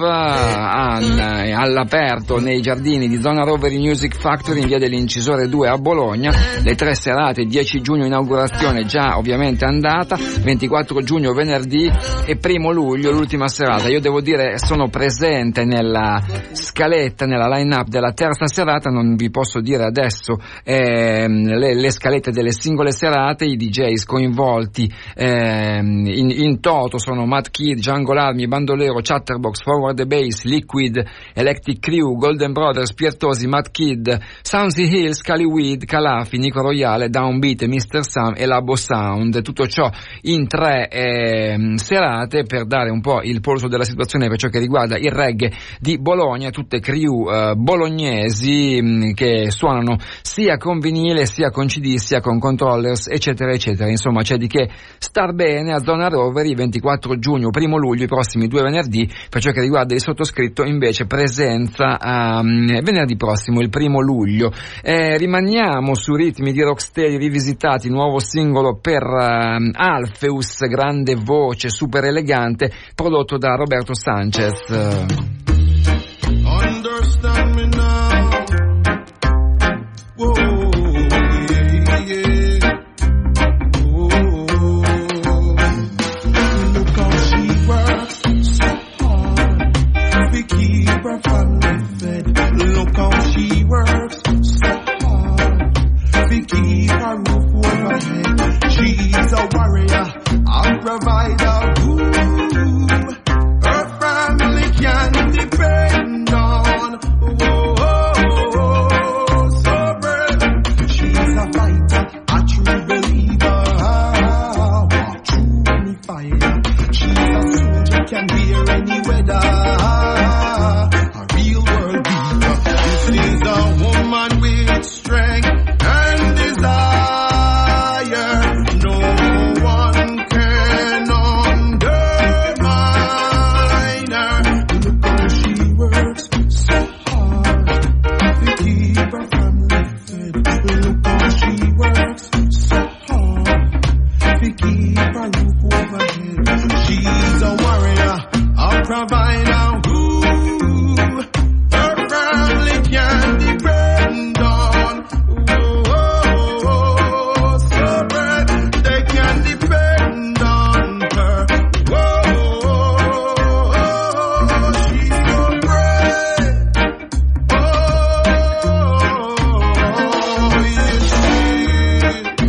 all'aperto nei giardini di Zona Roveri Music Factory in via dell'Incisore due a Bologna. Le tre serate, dieci giugno inaugurazione già ovviamente andata, ventiquattro giugno venerdì e primo luglio l'ultima serata. Io devo dire sono presente nella scaletta, nella line-up della terza serata, non vi posso dire adesso eh, le, le scalette delle singole serate, i D Js coinvolti eh, in, in toto sono Mad Kid, Jungle Army, Bandolero, Chatterbox, Forward the Bass, Liquid, Electric Crew, Golden Brothers, Piertosi, Mad Kid, Soundsy Hills, Caliweed, Calafi, Nico Royale, Downbeat, mister Sam e Labo Sound. Tutto ciò in tre eh, serate per dare un po' il polso della situazione per ciò che riguarda il reggae di Bologna, tutte crew eh, bolognesi mh, che suonano sia con vinile sia con C D sia con controllers eccetera eccetera. Insomma c'è di che star bene a Zona Roveri, ventiquattro giugno, primo luglio, i prossimi due venerdì. Per ciò che riguarda il sottoscritto invece presenza um, venerdì prossimo, il primo luglio. Eh, rimaniamo su ritmi di rocksteady rivisitati, nuovo singolo per um, Alpheus, grande voce, super elegante, prodotto da Roberto Sanchez. Understand me now. Whoa, yeah, yeah. Whoa. Look how she works so hard to keep her family fed. Look how she works so hard to keep her roof over her head. She's a warrior, a provider. Ooh, her family can depend on. Oh, oh, oh, so brave. She's a fighter, a true believer. Walk through any fire. She's a soldier, can bear any weather. A real world beater. This is a woman with strength and desire. No one can undermine her. Look how she works so hard to keep her family fed. Look how she works so hard to keep her roof overhead. She's a warrior, a provider. Ooh, her family can depend on. Oh, oh, oh, so bright, they can depend on her. Oh, oh, oh, she's so brave. Oh, yes, she.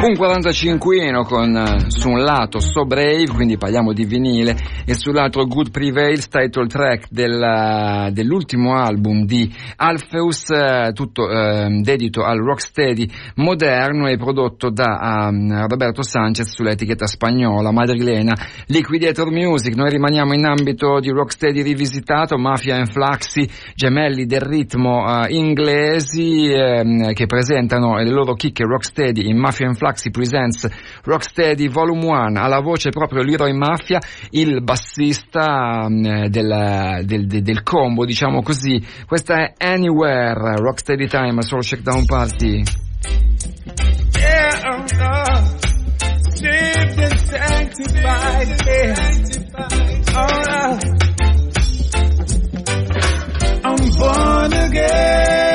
Un quarantacinquino con uh, su un lato So Brave, quindi parliamo di vinile, e sull'altro Good Prevails, title track del, uh, dell'ultimo album di Alpheus, uh, tutto uh, dedito al rocksteady moderno e prodotto da um, Roberto Sanchez sull'etichetta spagnola madrilena Liquidator Music. Noi rimaniamo in ambito di rocksteady rivisitato, Mafia and Flaxy, gemelli del ritmo uh, inglesi um, che presentano le loro chicche rocksteady in Mafia and Flaxy Presents Rocksteady Volume uno, alla voce proprio Leroy Mafia, il bassista um, del, del, del, del combo, diciamo così. Questa è Anywhere, Rocksteady Time, Soul Shakedown Party. Yeah, oh, oh. Saved and sanctified, yeah. Oh, oh. I'm born again.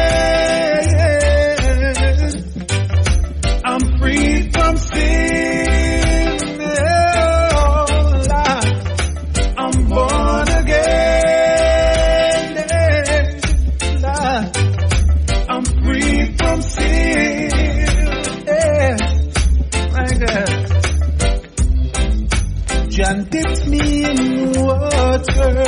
I'm free from sin. Oh, Lord. I'm born again. Lord. I'm free from sin. Yeah. My God. John dips me in water,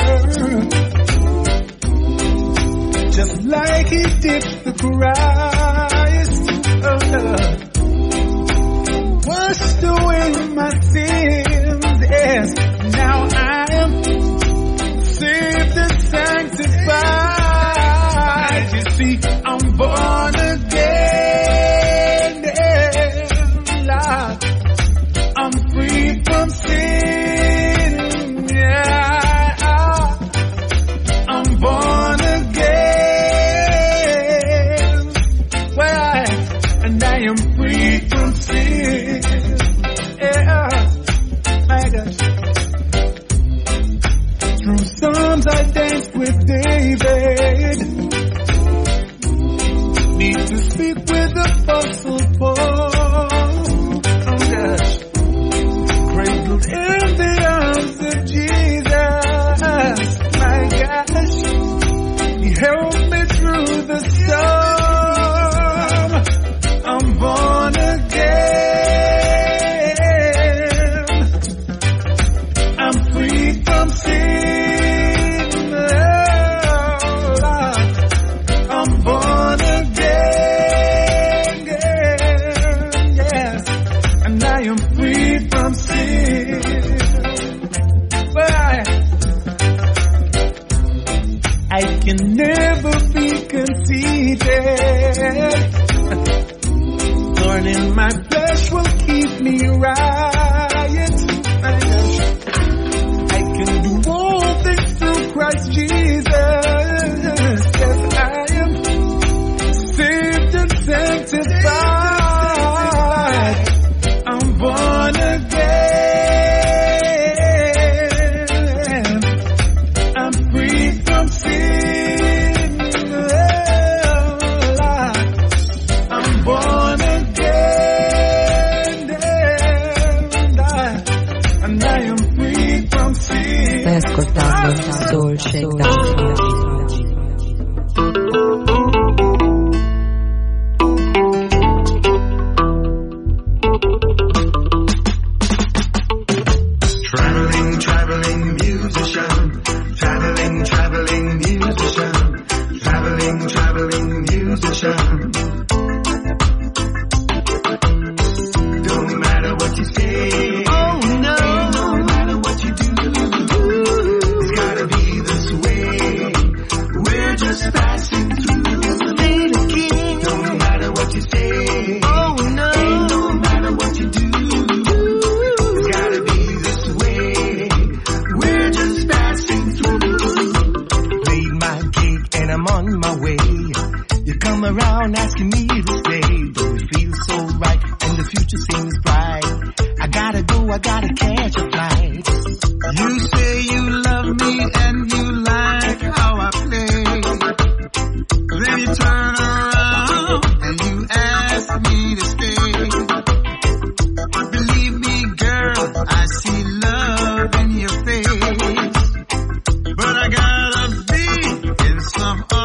just like he dipped the Christ. Oh, Lord. Washed away my sins, yes. Now I am saved and sanctified. You see, I'm born again, yes, Lord. I'm free from sin, yeah. I'm born again, well, and I am free from sin. Through Psalms I danced with David. Need to speak with the Apostle Paul. Oh gosh. Cradled in the arms of Jesus. My gosh. He helped me through the storm. I'm born again. I'm free from sin. I can never be conceited. Thorn in my flesh will keep me right. I can do all things through Christ Jesus. Yes, I am saved and sanctified. I'm born again. I'm free from sin. I'm born again. And I am free from sin. Stai ascoltando Soul Shakedown.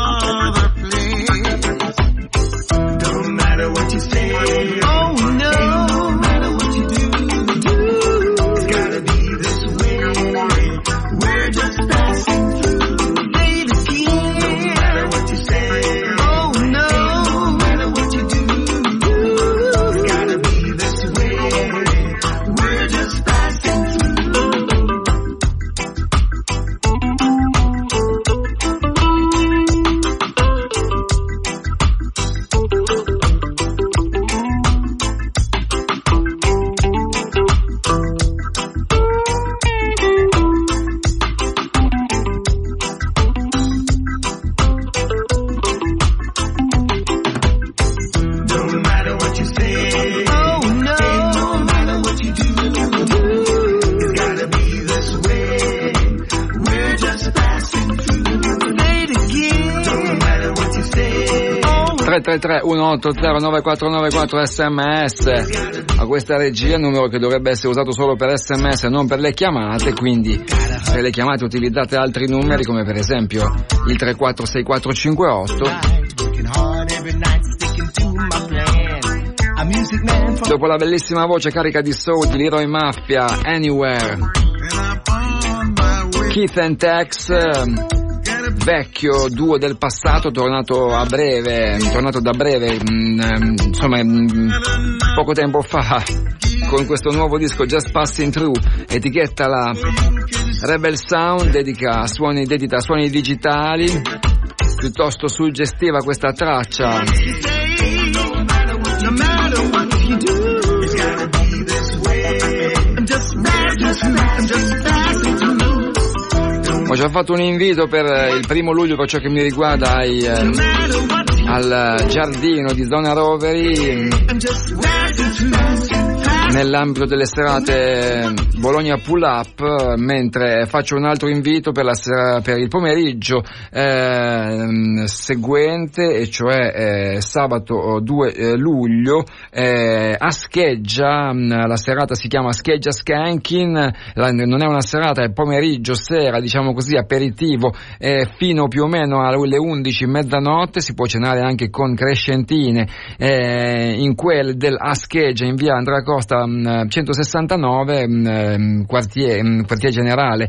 Oh no. tre tre tre uno otto zero nove quattro nove quattro sms a questa regia, numero che dovrebbe essere usato solo per sms e non per le chiamate, quindi per le chiamate utilizzate altri numeri come per esempio il tre quattro sei quattro cinque otto. Dopo la bellissima voce carica di soul di Leroy Mafia, Anywhere, Keith and Tex, vecchio duo del passato, tornato a breve, tornato da breve, mh, insomma mh, poco tempo fa, con questo nuovo disco Just Passing Through, etichetta la Rebel Sound, dedica a suoni, dedita a suoni digitali, piuttosto suggestiva questa traccia. No matter what you do, it's gotta be this way. I'm just, I'm just, I'm just passing through. Ho già fatto un invito per il primo luglio per ciò che mi riguarda ai, eh, al giardino di Zona Roveri nell'ambito delle serate Bologna Pull Up, mentre faccio un altro invito per, la sera, per il pomeriggio eh, seguente, e cioè eh, sabato due luglio eh, a Scheggia. La serata si chiama Scheggia Skanking, non è una serata, è pomeriggio, sera, diciamo così, aperitivo eh, fino più o meno alle undici, mezzanotte. Si può cenare anche con crescentine eh, in quel del a Scheggia in via Andrea Costa centosessantanove, quartier, quartier generale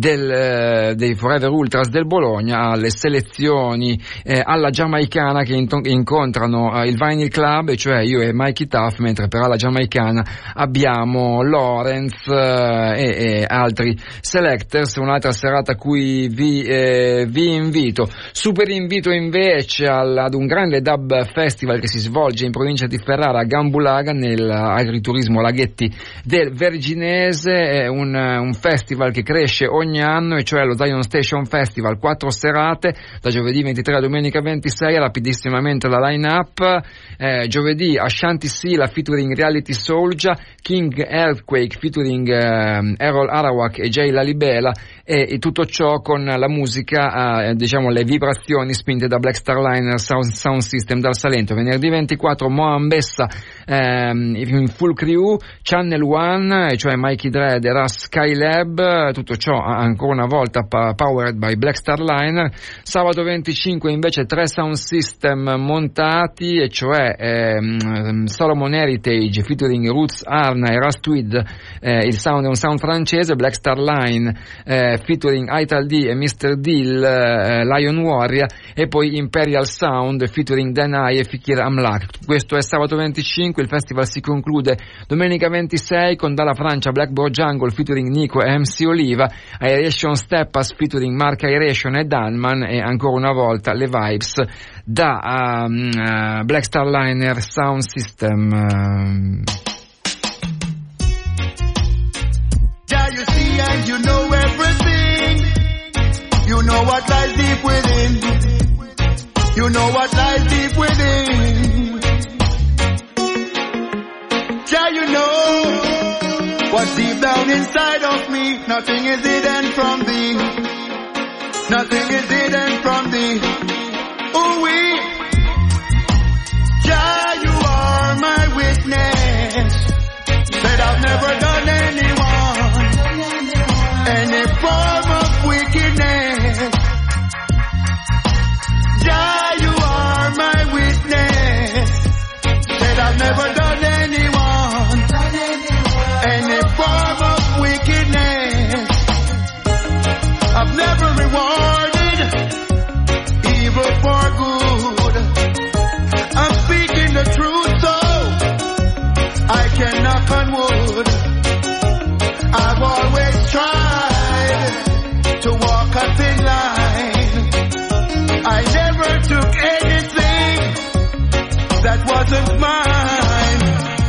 del, dei Forever Ultras del Bologna, alle selezioni eh, alla giamaicana che in- incontrano eh, il Vinyl Club, cioè io e Mikey Tuff, mentre per alla giamaicana abbiamo Lorenz eh, e, e altri selectors. Un'altra serata a cui vi, eh, vi invito. Super invito invece al, ad un grande dub festival che si svolge in provincia di Ferrara, a Gambulaga, nell'agriturismo Laghetti del Verginese. È un, un festival che cresce ogni anno, e cioè lo Zion Station Festival, quattro serate da giovedì ventitré a domenica ventisei, rapidissimamente la line-up. Eh, giovedì Ashanti Sila featuring Reality Soulja, King Earthquake featuring eh, Errol Arawak e Jay Lalibela, e, e tutto ciò con la musica, eh, diciamo le vibrazioni spinte da Black Star Liner Sound, Sound System dal Salento. Venerdì ventiquattro Moa Mbessa ehm, in full crew, Channel One, cioè Mikey Dread e Russ Skylab, tutto ciò ancora una volta powered by Black Star Liner. Sabato venticinque invece tre sound system montati, e cioè ehm, Solomon Heritage featuring Roots Arna e Rust Tweed, eh, il sound è un sound francese, Black Star Line eh, featuring Ital D e mister Dill, eh, Lion Warrior, e poi Imperial Sound featuring Denai e Fikir Amlak. Questo è sabato venticinque. Il festival si conclude domenica ventisei con dalla Francia Blackboard Jungle featuring Nico e M C Oliva, Aeration Steppas featuring Mark Aeration e Danman, e ancora una volta le vibes da um, uh, Black Star Liner Sound System. Um. Yeah, you see and you know everything. You know what lies deep within. You know what lies deep within. Yeah, you know what's deep down inside of me. Nothing is hidden from thee. Nothing is hidden from thee. Ooh, we. Yeah, you are my witness. Said I've never done anyone any form of wickedness. Yeah, you are my witness. Said I've never done anyone any form of wickedness. I've never rewarded evil for good. I'm speaking the truth, so I can knock on wood. I've always tried to walk a thin line. I never took anything that wasn't mine.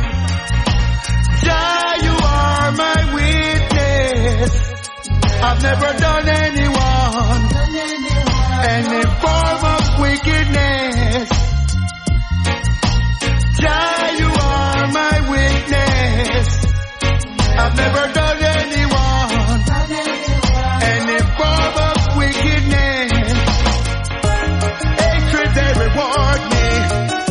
Yeah, you are my witness. I've never done anyone any form of wickedness. Yeah, you are my witness. I've never done anyone any form of wickedness. Hatred, they reward me.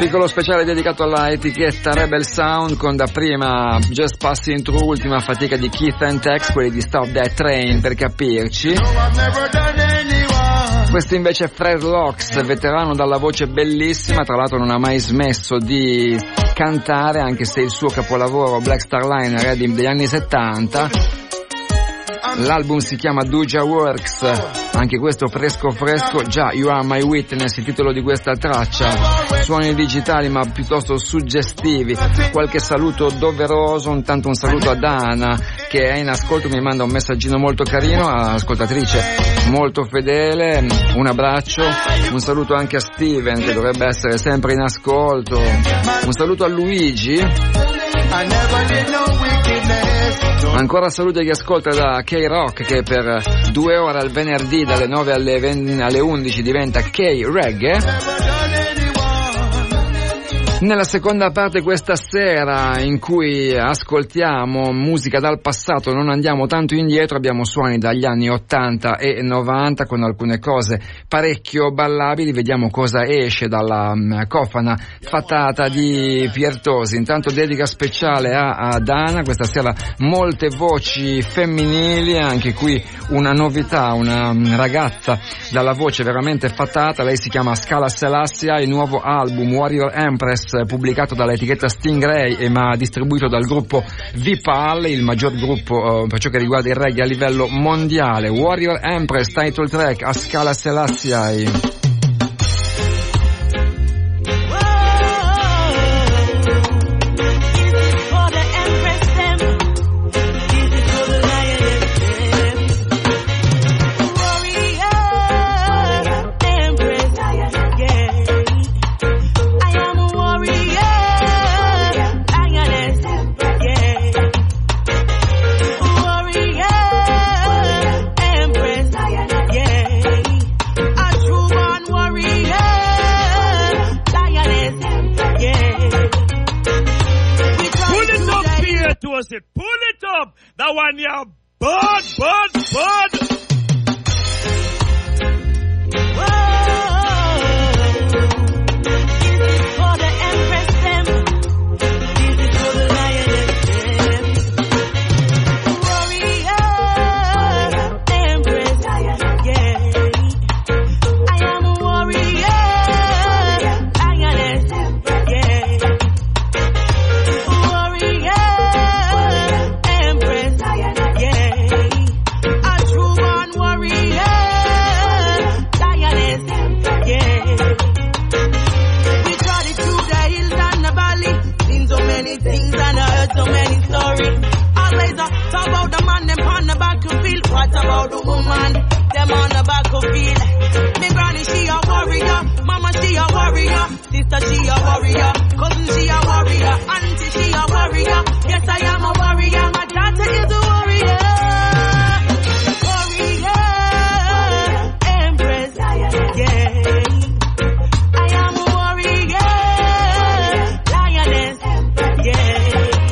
Piccolo speciale dedicato alla etichetta Rebel Sound con dapprima Just Passing Through, ultima fatica di Keith and Tex, quelli di Stop That Train per capirci. Questo invece è Fred Locks, veterano dalla voce bellissima, tra l'altro non ha mai smesso di cantare, anche se il suo capolavoro Black Star Line è degli anni settanta. L'album si chiama Doja Works, anche questo fresco fresco, già You Are My Witness, il titolo di questa traccia. Suoni digitali ma piuttosto suggestivi. Qualche saluto doveroso, intanto un saluto a Dana che è in ascolto, mi manda un messaggino molto carino, ascoltatrice molto fedele, un abbraccio, un saluto anche a Steven che dovrebbe essere sempre in ascolto, un saluto a Luigi. Ancora saluti a chi ascolta da K-Rock che per due ore al venerdì dalle nove alle, venti, alle undici diventa K-Reggae. Nella seconda parte questa sera, in cui ascoltiamo musica dal passato, non andiamo tanto indietro, abbiamo suoni dagli anni ottanta e novanta con alcune cose parecchio ballabili. Vediamo cosa esce dalla um, cofana fatata di Piertosi. Intanto dedica speciale a, a Dana, questa sera molte voci femminili, anche qui una novità, una um, ragazza dalla voce veramente fatata. Lei si chiama Scala Selassia, il nuovo album Warrior Empress, pubblicato dall'etichetta Stingray e ma distribuito dal gruppo V-Pal, il maggior gruppo uh, per ciò che riguarda il reggae a livello mondiale. Warrior Empress, title track a Scala Selassie. It. Pull it up. That one, yeah. Bud, bud, bud. What about the woman? Them on the battlefield. Me granny, she a warrior. Mama, she a warrior. Sister, she a warrior. Cousin, she a warrior. Auntie, she a warrior. Yes, I am a warrior. My daughter is a warrior. Warrior, Empress, yeah. I am a warrior. Lioness, yeah.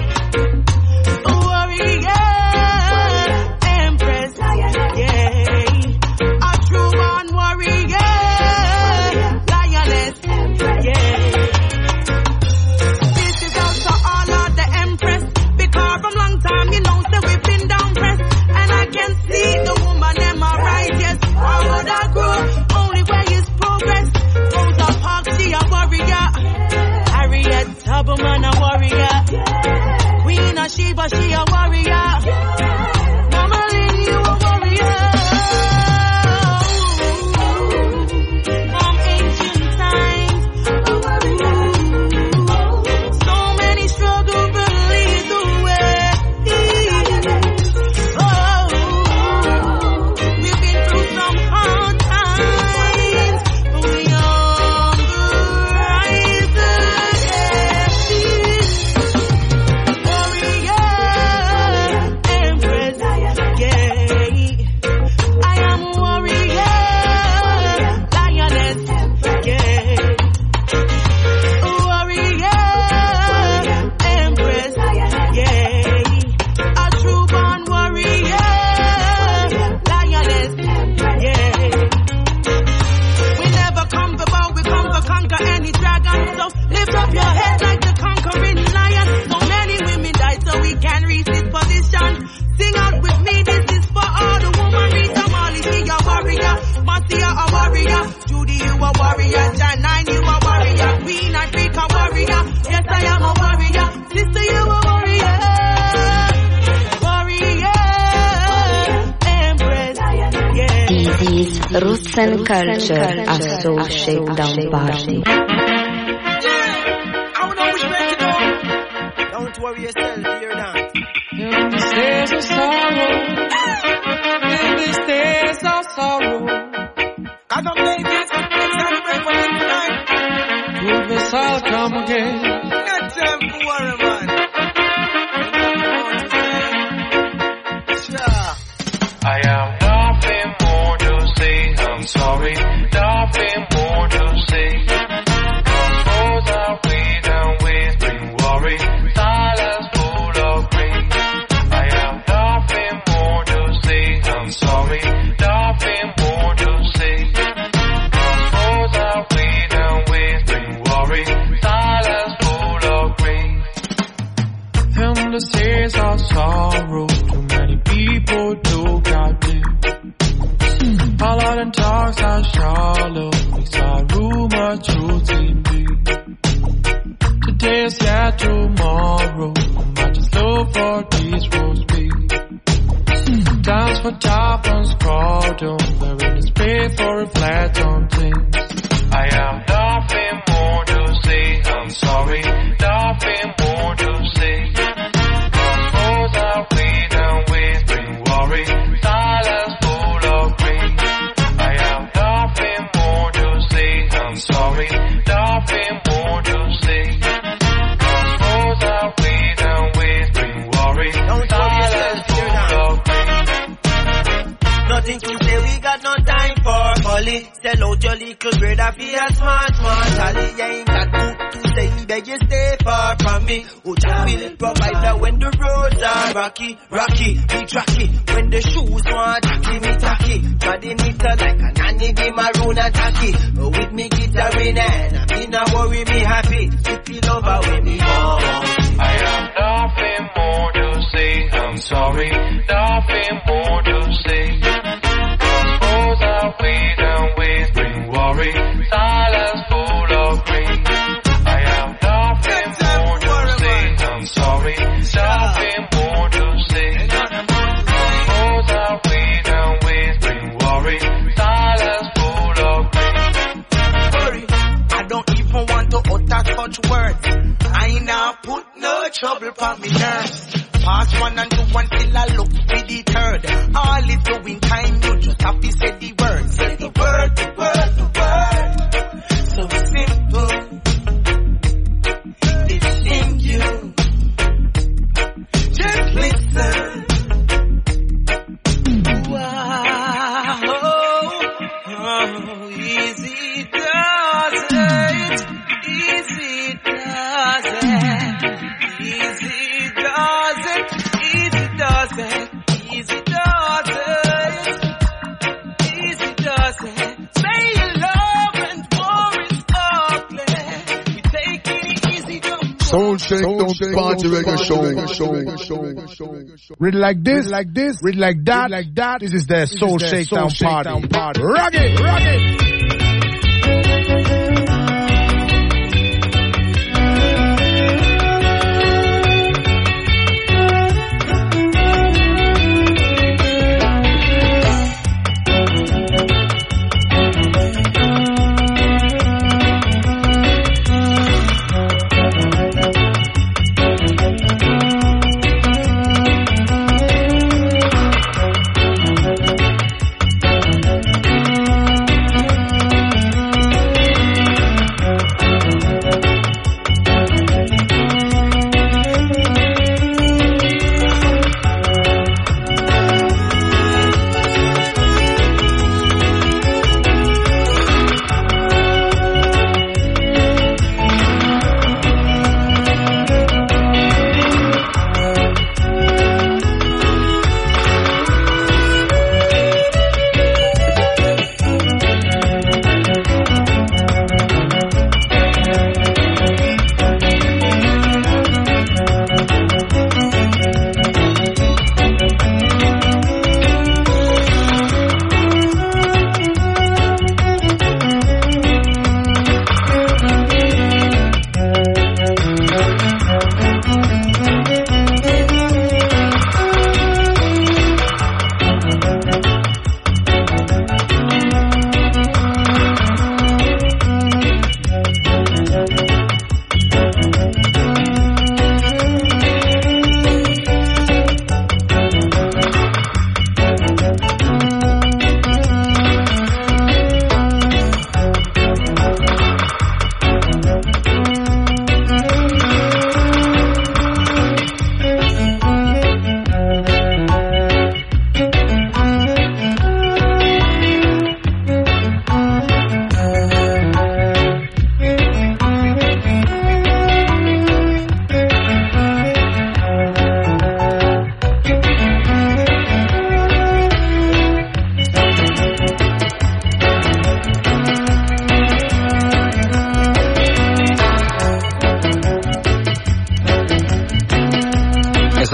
Man a warrior, Queen of Sheba, she a warrior. Mama Lynn, you a warrior. From ancient times, a warrior. So many struggles, but lead the way. Oh, we've been through some hard times, but we on the rise again. Warrior. Roots and culture a soul shakedown party. Don't worry yourself, you're not. In these days of sorrow, in these days of sorrow, Cause I'm David, celebrate for me tonight. goodness I'll come again. Not time for worry, man. I have nothing more to say, I'm sorry, nothing more to say. Cause I wait and wait, bring worry, silence full of rain. I have nothing more to say, I'm sorry, nothing more to say. Cause I wait and wait, bring worry, silence full of rain. In the seas of sorrow, too many people took out there. All of them talks are shallow, these are rumor, truth indeed. Today is yet tomorrow, I just look for these roads be. Dance for top and scroll down, there in the space for reflect on things. I have nothing more to say, I'm sorry, nothing more to say. Cause I wait and wait, bring worry, silence full of rain. I have nothing more to say, I'm sorry, nothing more to say. Cause I wait and wait, bring worry, silence full of rain. Nothing to say, we got no time for folly. Sell out your little bread, I feel a smart, smart Charlie. You ain't got food to say, beg you stay far from me. Oh, Jah will provide that when the roads are rocky, rocky, be tracky. When the shoes want tacky, me tacky. Body meter like a nanny, be maroon and tacky. But with me guitar in hand, I mean I worry me happy. Strictly love her when me home. I have nothing more to say, I'm sorry, nothing more to say. Suppose I wait and wait, bring worry, silence full of rain. I have nothing more to say, I'm sorry, nothing more to say. Suppose I wait and wait, bring worry, silence full of rain. Worry, I don't even want to utter such words. I now put no trouble for me nerves. Pass one and two one till I look for the third. All is doing time, you just have to say the word. Say the word, the word, the word. So simple. Listen you. Just listen. Wow. Oh, easy does it. Easy does it. Easy does it, easy does it, easy does it, easy does it. Say you love and war is ugly. We taking it easy, don't Soul Shakedown Party Reggae Show. Read like this, like this, read like that, like that. This is the Soul Shakedown Party. Rock it, rock it.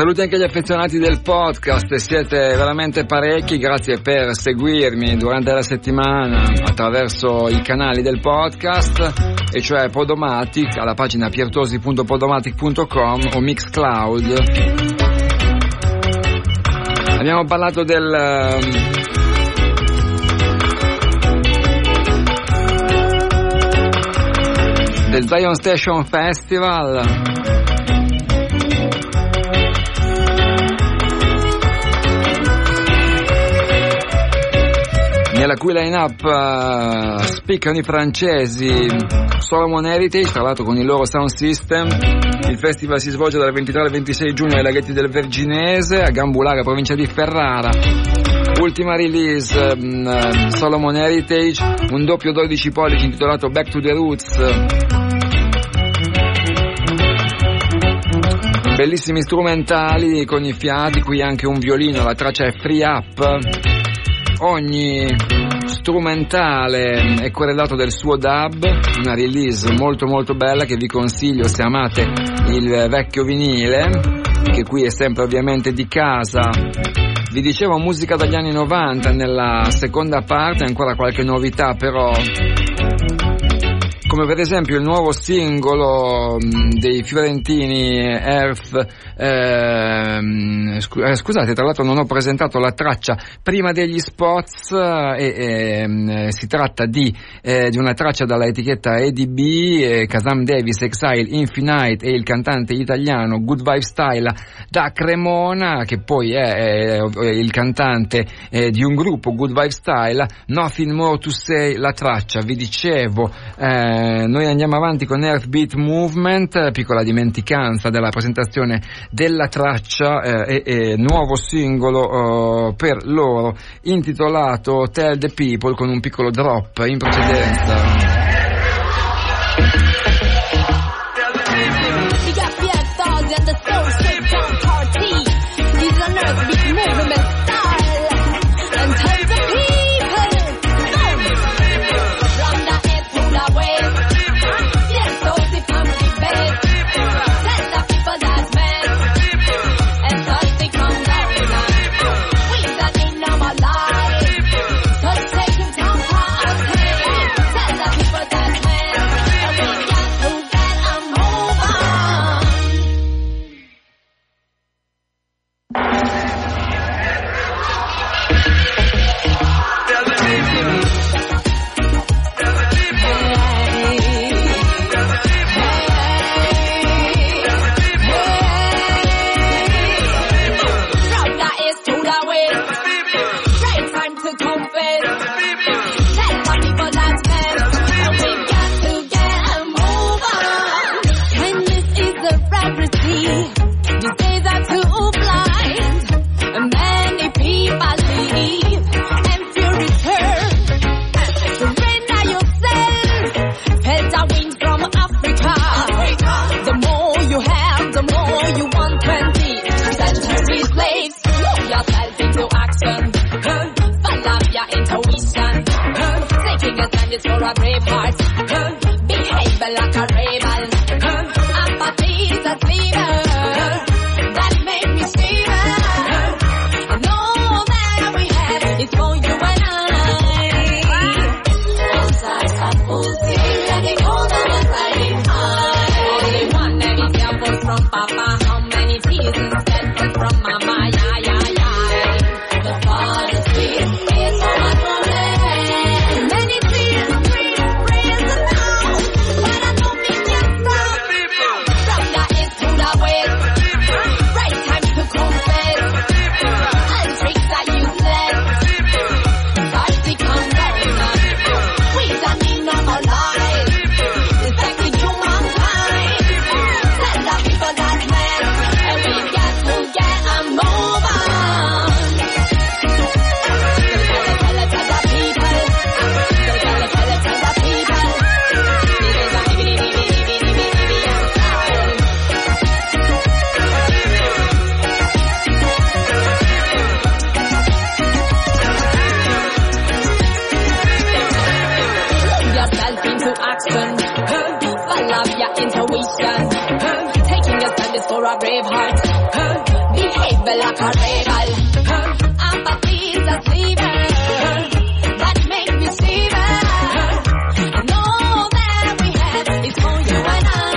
Saluti anche gli affezionati del podcast, siete veramente parecchi, grazie per seguirmi durante la settimana attraverso i canali del podcast, e cioè Podomatic alla pagina piertosi punto podomatic punto com o Mixcloud. Abbiamo parlato del del Zion Station Festival, nella cui line-up uh, spiccano i francesi Solomon Heritage, tra l'altro con il loro sound system. Il festival si svolge dal ventitré al ventisei giugno ai laghetti del Verginese, a Gambulaga, provincia di Ferrara. Ultima release, um, Solomon Heritage, un doppio dodici pollici intitolato Back to the Roots. Bellissimi strumentali con i fiati, qui anche un violino, la traccia è Free Up. Ogni strumentale è corredato del suo dub, una release molto molto bella che vi consiglio se amate il vecchio vinile, che qui è sempre ovviamente di casa. Vi dicevo musica dagli anni novanta, nella seconda parte ancora qualche novità però, come per esempio il nuovo singolo dei fiorentini Earth. Eh, scusate, tra l'altro non ho presentato la traccia prima degli spots, e, e si tratta di, eh, di una traccia dalla etichetta E D B, eh, Kazam Davis, Exile, Infinite e il cantante italiano Good Vibe Style da Cremona, che poi è, è il cantante eh, di un gruppo, Good Vibe Style. Nothing More to Say, la traccia, vi dicevo. Eh, noi andiamo avanti con Earth Beat Movement, piccola dimenticanza della presentazione della traccia, eh, e, e nuovo singolo uh, per loro intitolato Tell the People, con un piccolo drop in precedenza. Follow your intuition. Taking Sing a service for a brave heart. Huh? Behave like a rebel. Huh? Apathy is a fever. Huh? That make me shiver. Huh? Know that we have is for you and I.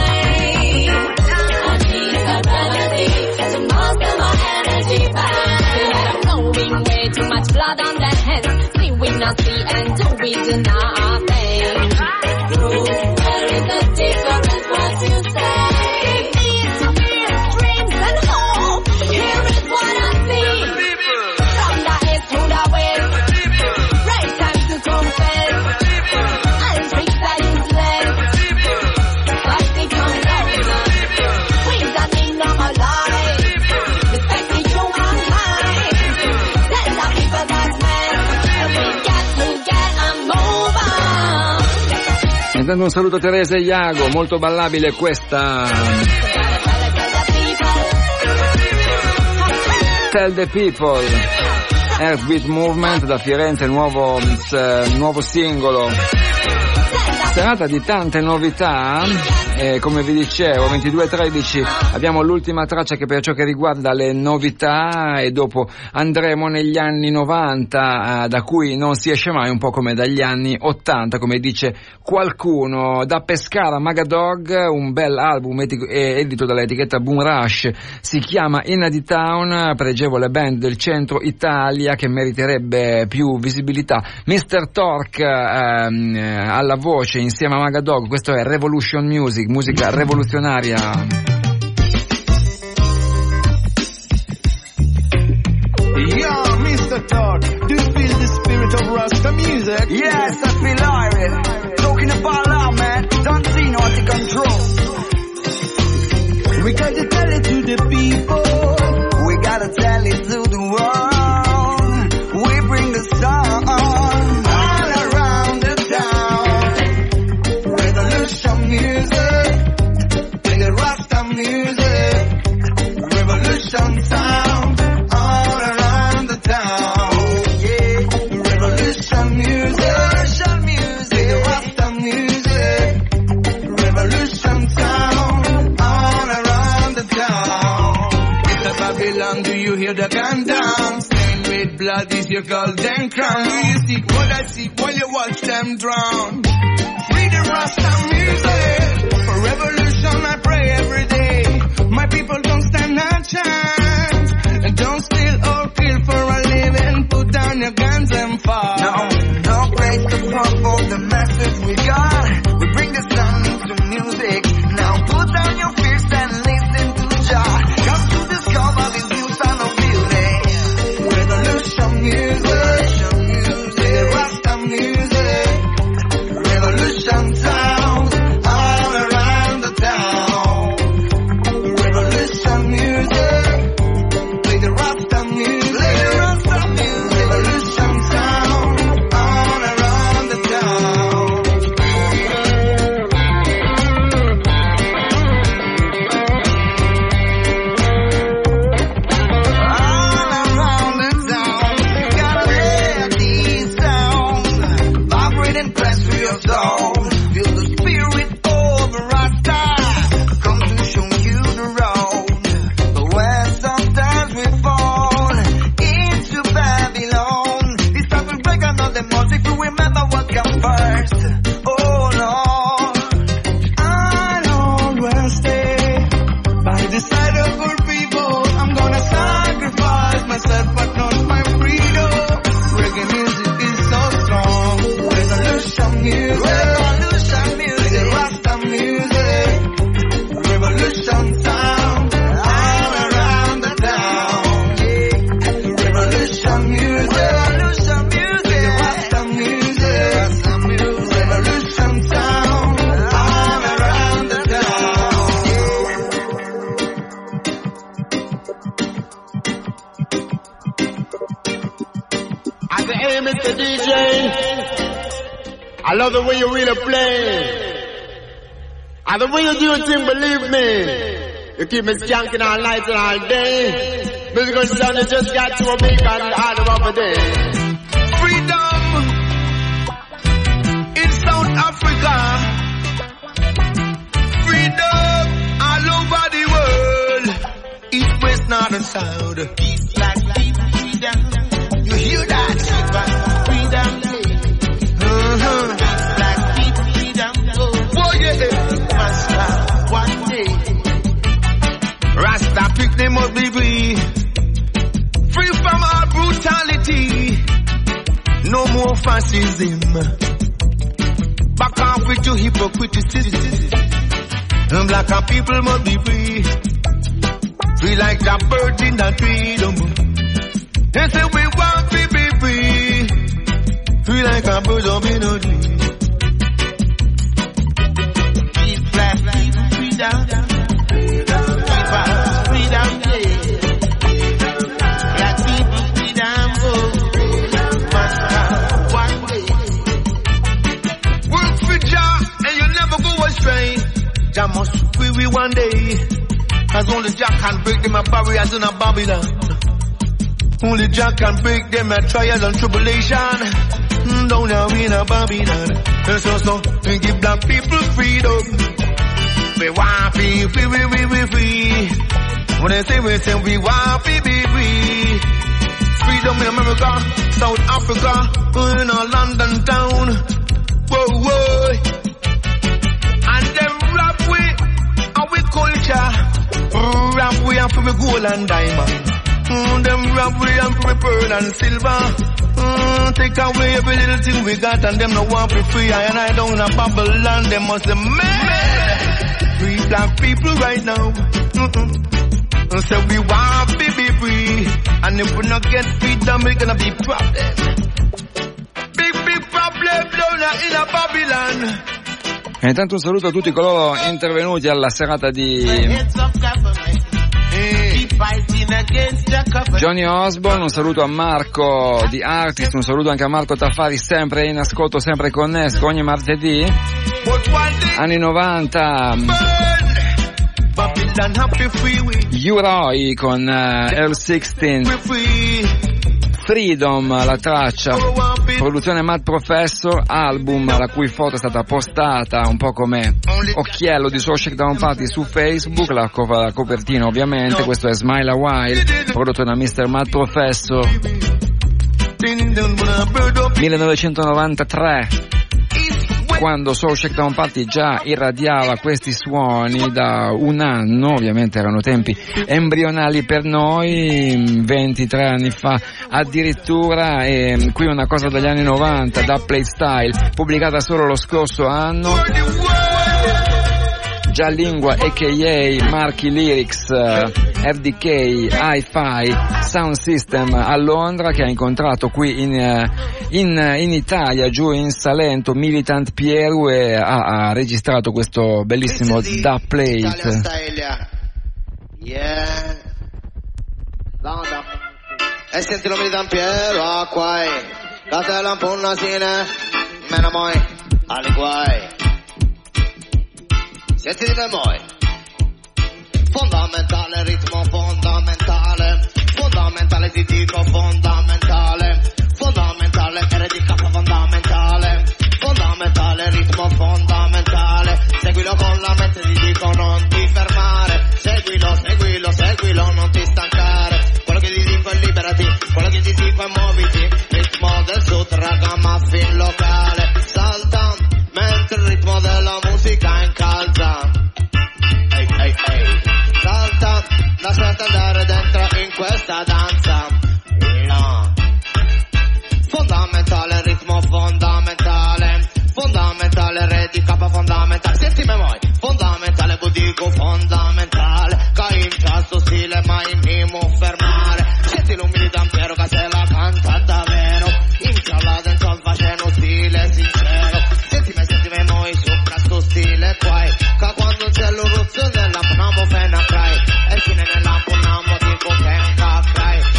I need a remedy to master my energy back. Knowing way too much blood on their hands. See we not see and do we do nothing. Prove there is a difference what you say. Intanto un saluto a Teresa e Iago, molto ballabile questa Tell the People, Heartbeat Movement da Firenze, nuovo, eh, nuovo singolo. Serata di tante novità, e come vi dicevo ventidue e tredici abbiamo l'ultima traccia che per ciò che riguarda le novità, e dopo andremo negli anni novanta, eh, da cui non si esce mai, un po' come dagli anni ottanta, come dice qualcuno. Da Pescara, Magadog, un bel album etico, eh, edito dall'etichetta Boom Rush, si chiama Inna di Town, pregevole band del centro Italia che meriterebbe più visibilità. mister Torque ehm, alla voce insieme a Magadog, questo è Revolution Music, musica rivoluzionaria. Yo, mister Todd, do you feel the spirit of Rasta music? Yes, I feel it. Talking about love, man, don't see no to control. We gotta tell it to the people. We gotta tell it to the world. We bring the song all around the town. Revolution music, play the Rasta music. Revolution sound all around the town. Yeah, revolution music, revolution music, play the Rasta music. Revolution sound all around the town. It's a Babylon, do you hear the gun down? Stained with blood is your golden crown. Do you see what I see while you watch them drown? Free the Rasta music. For revolution I pray every day. My people don't stand a chance. And don't steal or kill for a living. Put down your guns and fight. No, no place to pump all the message we got. We bring the sun into music. Now put down your fears and listen to Jah. Come to discover this new sound of beauty. Revolution music, revolution music, Rasta music. Revolution sound all around the town. Revolution music, play the Rasta music. Play the Rasta music. Revolution sound all around the town. All around the town. Gotta hear these sounds. Vibrate and press through your soul. Feel the spirit of Rasta. Come to show you the road. But when sometimes we fall into Babylon, this time we break another month if you remember what comes first. Oh Lord, I'll always stay by the side of our people. I'm gonna sacrifice myself, but not my freedom. Reggae music is so strong. Revolution music, revolution music, the Rasta music. Revolution sound all around the town. Yeah. Revolution music, revolution music, the Rasta music. Rasta music. Revolution sound all around the town. At the hey, Mister D J, I love the way you really play. And the way you do your thing, believe me, you keep me skanking all night and all day. Musical sound, you just got to a big and all of a day. Freedom in South Africa. Freedom all over the sound. Peace like freedom, freedom. You hear that? Freedom, uh-huh. Peace like freedom, freedom. Oh yeah, Rasta, one day. Rasta pick them up, be free. Free from all brutality. No more fascism. Back off with your hypocrisy. And black and people must be free. Free like that bird in the tree. They say we want to be free. Free like a bird up in a tree. Peace, black, freedom, freedom. Freedom, yeah. Black people, freedom, oh. Master, one day. Work for Jah, and you'll never go astray. Jah must free we one day. As only Jah can break them a barriers in a Babylon. Only Jah can break them a trials and tribulation. Down now in a Babylon. And so so we give black people freedom. We want to be free, we we we free. When they say we say we want to be free. Freedom in America, South Africa, in a London town. Whoa whoa. And them rap we, our culture. Rap we and for the gold and diamond. Mm, them rap we and for the pearl and silver. Mm, take away every little thing we got and them no want to be free. I and I down in a Babylon, them must have made free black people right now. Mm-mm. So we want to be free. And if we not get freedom, we're gonna be problem. Big, big problem down in a Babylon. E intanto un saluto a tutti coloro intervenuti alla serata di Johnny Osborne, un saluto a Marco di Artist, un saluto anche a Marco Taffari, sempre in ascolto, sempre connesso ogni martedì. Anni novanta, U-Roy con uh, Earl sedici, Freedom, la traccia, produzione Mad Professor, album la cui foto è stata postata un po' come occhiello di Soul Shakedown Party su Facebook, la, co- la copertina ovviamente. Questo è Smile a While, prodotto da mister Mad Professor, millenovecentonovantatré, quando Soul Shakedown Party già irradiava questi suoni da un anno. Ovviamente erano tempi embrionali per noi, ventitré anni fa addirittura. E qui una cosa dagli anni novanta, da Play Style, pubblicata solo lo scorso anno. Già Lingua, a k a. Marchi Lyrics, R D K, Hi-Fi, Sound System a Londra, che ha incontrato qui in, in, in Italia, giù in Salento, Militant Piero, e ha, ha registrato questo bellissimo Da Plate. Yeah. E senti lo Militant Piero, qua è. Catela un po' nasine, meno moi, alle guai. Senti di me moi. Fondamentale, ritmo fondamentale. Fondamentale, ti dico fondamentale. Fondamentale, R D K fondamentale. Fondamentale, ritmo fondamentale. Seguilo con la mente, ti dico non ti fermare. Seguilo, seguilo, seguilo, non ti stancare. Quello che ti dico è liberati, quello che ti dico è muoviti. Ritmo del sud, ragamuffin locale. Salta, mentre il ritmo della musica incalza. Ehi, ehi, ehi. Salta, lasciati andare dentro in questa danza. No. Fondamentale, ritmo fondamentale. Fondamentale, re di K fondamentale. Senti me moi. Fondamentale, budico fondamentale. Caincia sto stile, mai mi mo fermare. Senti l'umili d'ampiero che se la canta davvero. Inciola dentro facendo stile sincero. Senti me, senti me moi, sopra sto stile qua. Che quando c'è l'uruzzo nella punamo fena cry. E fine nella punamo dico tenga cry.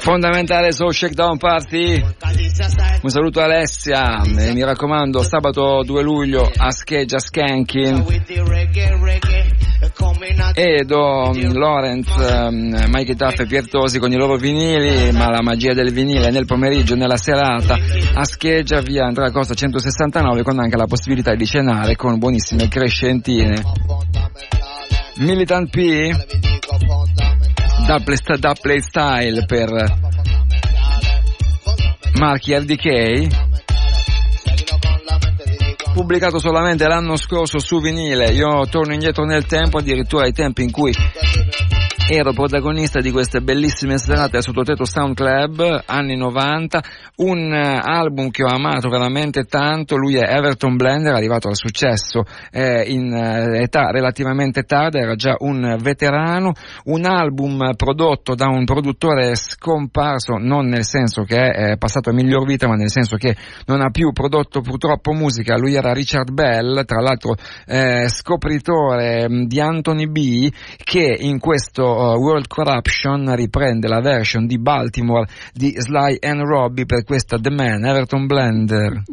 Fondamentale Soul Shakedown Party. Un saluto a Alessia e mi raccomando sabato due luglio a Scheggia Skanking. Edo, Lorenz, um, Mikey Tuff e Piertosi con i loro vinili, ma la magia del vinile nel pomeriggio, nella serata a Scheggia, via Andrea Costa centosessantanove, con anche la possibilità di cenare con buonissime crescentine. Militant P, Double, double Style per Marchi R D K, pubblicato solamente l'anno scorso su vinile. Io torno indietro nel tempo, addirittura ai tempi in cui ero protagonista di queste bellissime serate al Sottotetto Sound Club, anni novanta, un album che ho amato veramente tanto. Lui è Everton Blender, arrivato al successo eh, in eh, età relativamente tarda, era già un veterano, un album prodotto da un produttore scomparso, non nel senso che è passato a miglior vita, ma nel senso che non ha più prodotto purtroppo musica. Lui era Richard Bell, tra l'altro eh, scopritore di Anthony B, che in questo World Corruption riprende la version di Baltimore di Sly and Robbie per questa The Man, Everton Blender.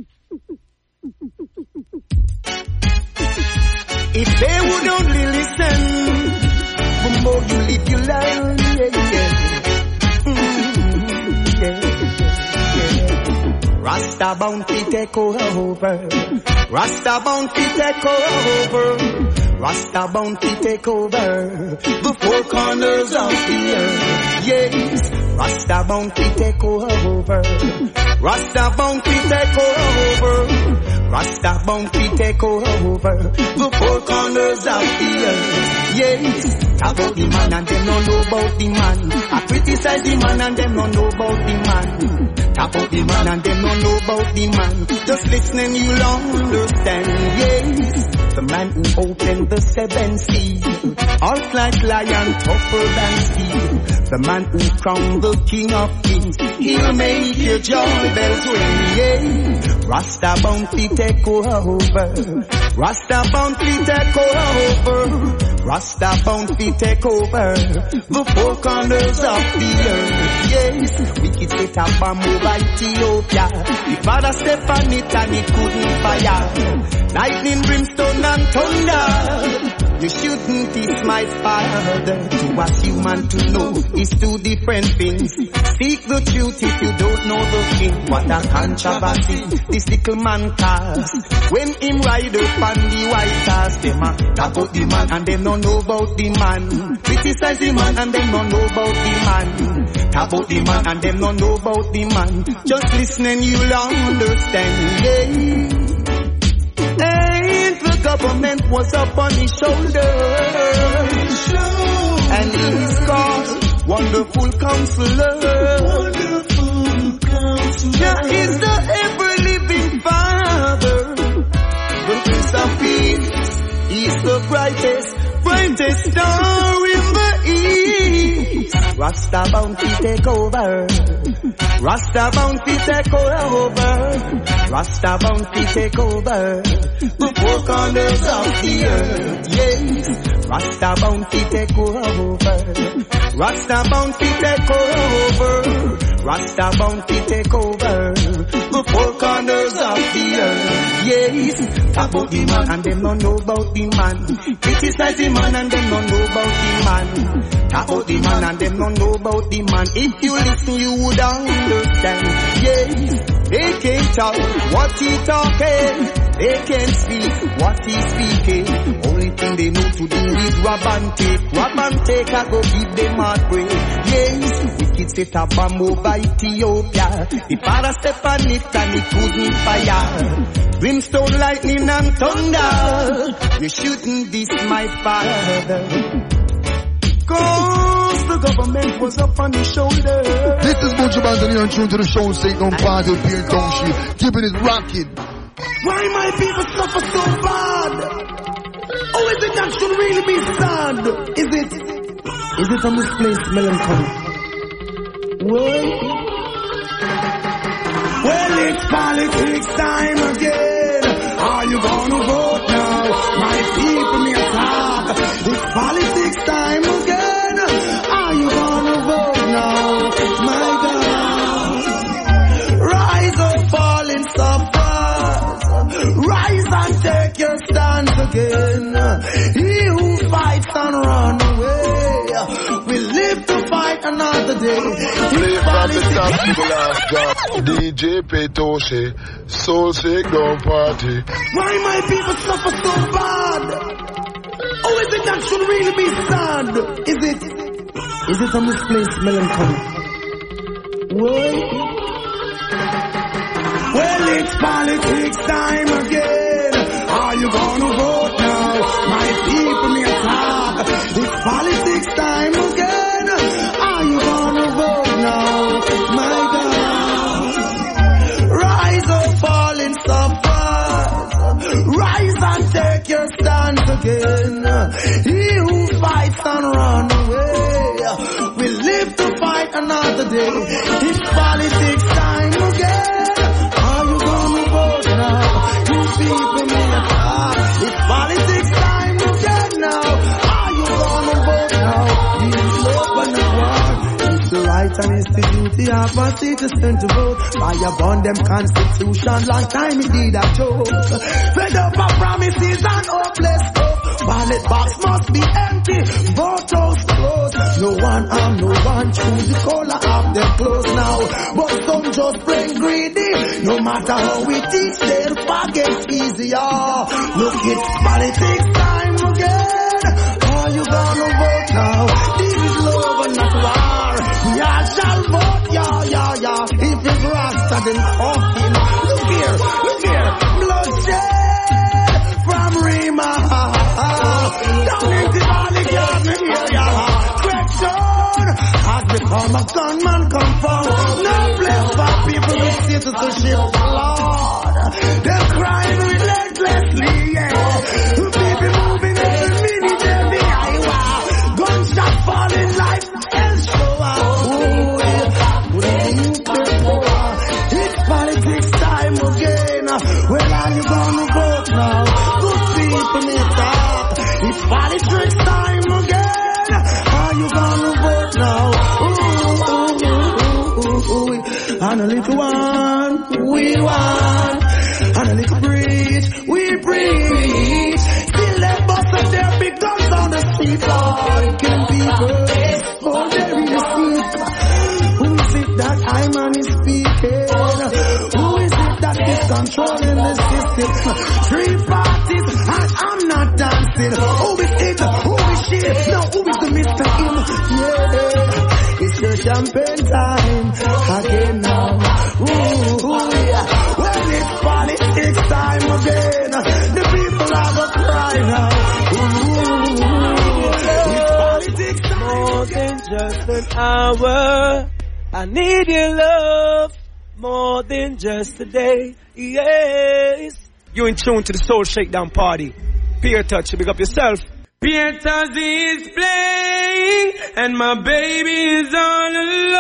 If they would only listen, the more you live your life, yeah, yeah. Mm, yeah, yeah. Rasta bounty take over, Rasta bounty take over, Rasta bounty take over the four corners of the earth. Yes, Rasta bounty take over, Rasta bounty take over, Rasta bounty take over the four corners of the earth. Yes, talk about the man and them don't know about the man. I criticize the man and them don't know about the man. Talk about the man and them don't know about the man. Just listening you'll understand. Yes, the man who opened the seven seas, heart like lion, tougher than steel. The man who crowned the king of kings, he'll make your joy bells ring. Yeah, Rasta bounty take over, Rasta bounty take over, Rasta bounty take over the four corners of the earth. Yes, wicked set a bomb over Ethiopia. The father step on it and it couldn't fire. Lightning, brimstone and thunder. You shouldn't diss my father. To ask human to know is two different things. Seek the truth if you don't know the king. What a controversy this little man caused. When him ride up on the white horse, them a talk about the man and them don't know about the man. Criticize the man and them don't know about the man. Talk about the man and them don't know about the man. Just listening you'll understand. Yeah. Hey, the government was up on his shoulders, and he's called Wonderful Counselor. Jah is the ever-living Father, the Prince of Peace. He's the brightest, brightest star in the east. Rasta bounty take over, Rasta bounty take over, Rasta bounty take over the four corners of the earth. Yes, Rasta bounty take over, Rasta bounty take over, Rasta bounty take over the four corners of the earth. Yes, talk about the man and them don't know about the man. Criticize the man and them don't know about the man. Talk about the man and them don't know about the man. If you listen you would understand. Yes, they can't talk what he talking. They can't speak what he's speaking. Only thing they know to do is rob and take. Rob and take, I go give them heartbreak. Yes, wicked set a bomb over Ethiopia. The father step on it and it couldn't fire. Brimstone, lightning and thunder. You shouldn't diss my father, cause the government was up on his shoulder. This is Buju Banton, you're tuned to the show, Shakedown Party with Pierre Tongshi, keeping it rocking. Why my people suffer so bad? Oh, is it that should really be sad? Is it? Is it a misplaced melancholy? Well, well, it's politics time again. Are you gonna vote now? My people may talk. It's politics time again. Are you gonna vote now? My God. fight another day. Play from the top to the last drop. D J Petoshe, Soul Shakedown Party. Why my people suffer so bad? Oh, is it that should really be sad? Is it? Is it a misplaced melancholy? Why? Well, it's politics time again. Are you gonna vote now? My people may talk. It's politics time again. Are you gonna vote now? My God. Rise up, falling suffers. Rise and take your stand again. He who fights and run away will live to fight another day. It's politics time again. Are you gonna vote now? You people may talk. It's politics time again now. Are you gonna vote now? These open the war. It's the right and it's the duty of our citizen to vote. Fire upon them constitution. Long time indeed a joke. Fed up of promises and hopeless hope. Ballot box must be empty. Vote house closed. No one arm, no one choose the color of their clothes now. But some just plain greedy. No matter how we teach, they'll forget easier. Look, it's politics time again. Are you gonna vote now? This is love and not war. We all shall vote, yeah, yeah, yeah. If it's Rasta, then coffin. Look here, look here. Bloodshed from Rima. Down in the valley, yeah, me hear ya. Correction has become a gunman confirm. No place for people with citizenship, Lord. They're crying relentlessly, yeah. People moving every minute, every hour. Gunshot falling like hell shower. Oh, yeah. It's politics time again. Well, are you gonna vote now? Good people may talk. It's politics time again. Are you gonna vote now? Ooh, ooh, ooh, ooh. And a little one, we want. And a little breach, we preach. Still they bust up their big guns on the street, Lord. Killing people, oh, they're really sick. Who is it that I man is speaking? Who is it that is controlling the system? Three parties, and I'm not dancing. Who is it? Who is she? No, who is the Mister Him? Yeah, it's your champagne time again now. Ooh, ooh, yeah. Well, it's politics time again. The people have a cry now. Ooh, it's politics time more again. than just an hour. I need your love more than just a day. Yes. You in tune to the Soul Shakedown Party. Peer touch, big up yourself. Peer touch is playing, and my baby is all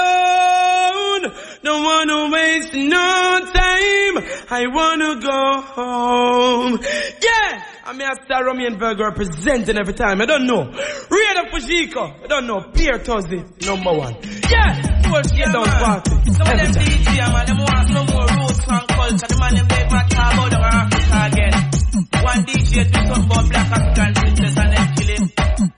alone. Don't wanna waste no time. I wanna go home. Yeah, I'm here Star Romienberg representing every time. I don't know. Raider Fujiko. I don't know. Pierre Thursday, number one. Yeah, Soul Shakedown Party. Some of them D J, man, them want some more roots and culture. The man, them make my talk about the Africa again. One D J do something about black African princess and then kill him.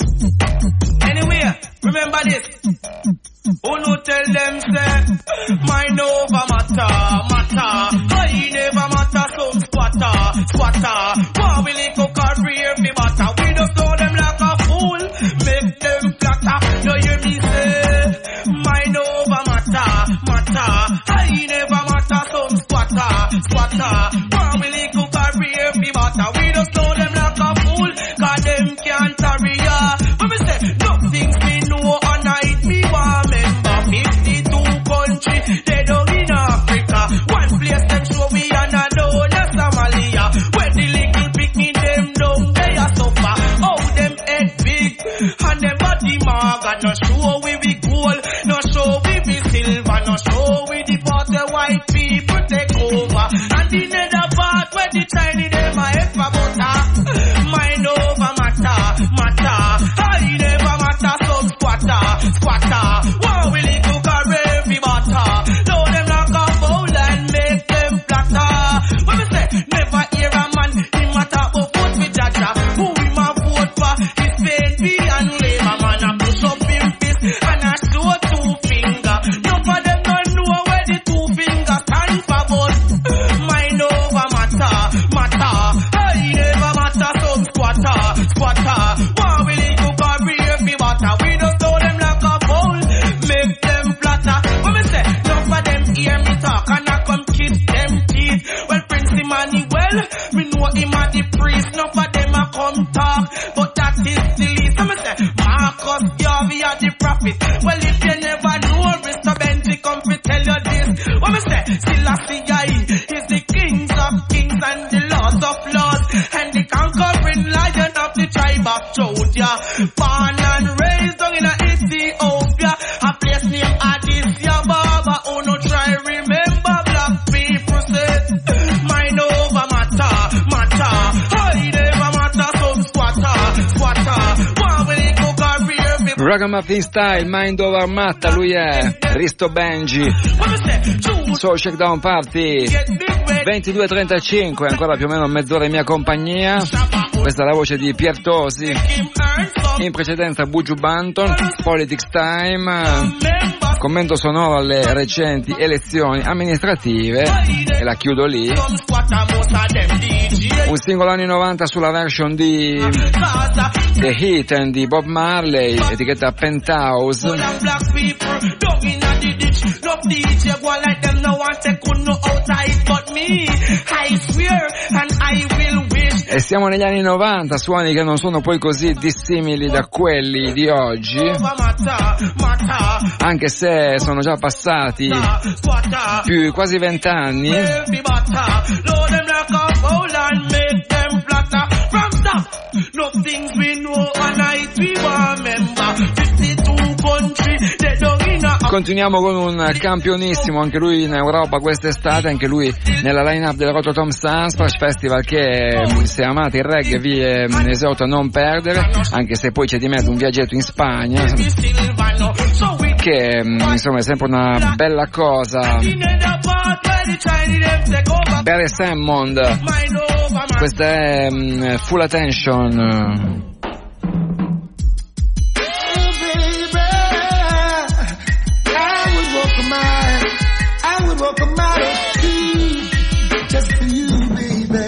Anyway, remember this. Who no tell them say, mind over matter, matter. I never matter some squatter, squatter. Why will it cook or rear me matter? We just throw them like a fool, make them flatter. No hear me say, mind over matter, matter. I never matter some squatter, squatter. Why will it cook or rear me matter? We just throw them like a fool, cause them can't carry ya. But me say, nothing me know and I eat me one member. fifty-two country, they don't in Africa. One place them show we and I know that's Somalia. When the little picking them down, they are suffer. Oh, them head big and them body maga. No show we be gold, no show we be silver, no show we the part the white people take over. And the nether part where the Chinese them a head for butter. Mind over matter, matter. I never matter some squatter, squatter. Why will it cook a every matter? Throw them like a bowl and make them flatter. But me say, never hear a man, he matter but vote with Jaja. Who him a vote for? His pain be and labor man a push up him fist and a show profit. Well, if you never know, Mister Benji come to tell you this. What me say? Selassie is the kings of kings and the lords of lords, and the conquering lion of the tribe of Judah. Born and raised down in Ethiopia, a place named Addis Ababa. Oh, no try remember black people said, mind over matter, matter. I never matter, some squatter, squatter. Why will he go career? Ragamuffin Style, Mind Over Matter, lui è Risto Benji. Soul Shakedown Party ventidue e trentacinque, ancora più o meno mezz'ora in mia compagnia. Questa è la voce di Pier Tosi, in precedenza Buju Banton, Politics Time, commento sonoro alle recenti elezioni amministrative, e la chiudo lì. Un singolo anni novanta sulla version di The Heat and di Bob Marley, etichetta Penthouse. E siamo negli anni novanta, suoni che non sono poi così dissimili da quelli di oggi, anche se sono già passati più quasi vent'anni. Continuiamo con un campionissimo, anche lui in Europa quest'estate, anche lui nella line-up del Rototom Sunsplash Festival, che se amate il reggae vi esorto a non perdere, anche se poi c'è di mezzo un viaggetto in Spagna, che insomma è sempre una bella cosa. Barry Salmond, questa è um, Full Attention. Walk a mile of sea just for you, baby.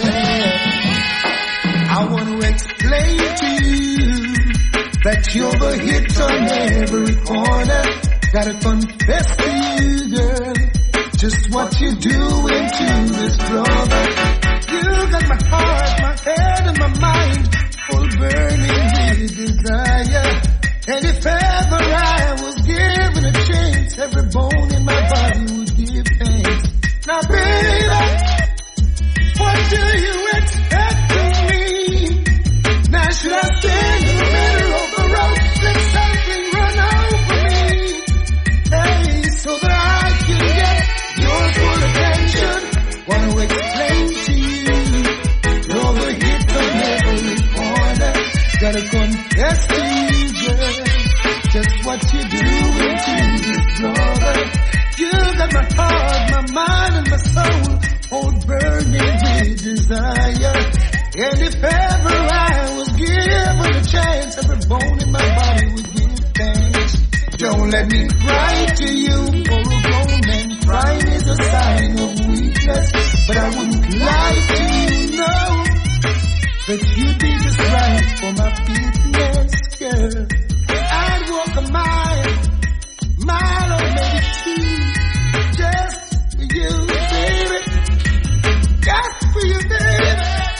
I want to explain to you that you're the hit on every corner. Gotta confess to you, girl, just what you're doing to this brother. You got my heart, my head, and my mind full burning with desire. And if ever I was given a chance, every bone in my body would give thanks. Now, baby, what do you expect of me? Now, should I stand in the middle of the road, let something run over me? Hey, so that I can get your full attention. Want to explain to you, you're the hit on every corner. Gotta confess to you, girl, just what you doing to this brother. You got my heart, my mind, and my soul all burning with desire. And if ever I was given a chance, every bone in my body would give thanks. Don't let me cry to you, for a grown man crying is a sign of weakness. But I wouldn't lie to you, no, that you'd be just right for my fitness, girl. I'd walk a mile, mile or maybe two, just for you, baby, just for you, baby.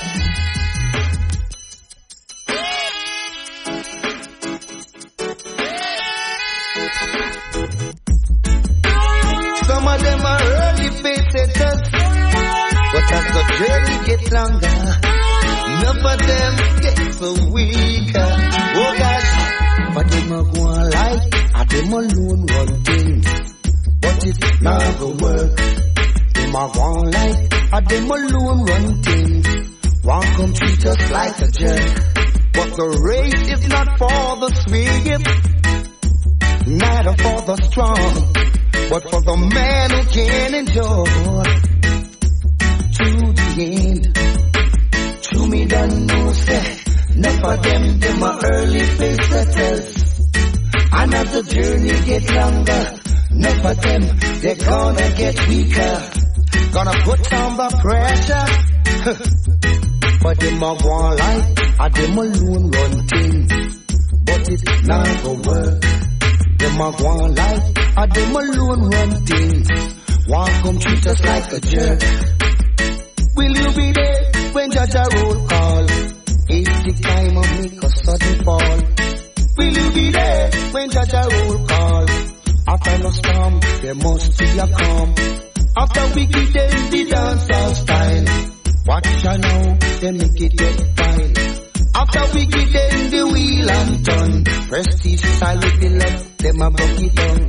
Some of them are early pacesetters, but as the journey gets longer, enough of them get so weaker. Oh gosh. But them a go on like a them alone run things, but it's not gonna work. Them a go on like a them alone run things, want come treat us like a jerk. But the race is not for the swift, neither for the strong, but for the man who can endure to the end. To me don't know say, enough of them, them are early pacesetters. And as the journey get longer, enough of them, they're gonna get weaker. Gonna put on the pressure. But them a go like a them alone run things, but it's not gonna work. Them a go like a them alone run things, want come treat us like a jerk. Will you be there when Judge a roll call? It's the time of make a sudden fall. Will you be there when Jaja roll call? After no storm, there must be a calm. After wicked days, the dancehall style. Watch ya now, they make it get fine. After wicked days, the wheel and turn. Prestige style with the love, them a buck it down.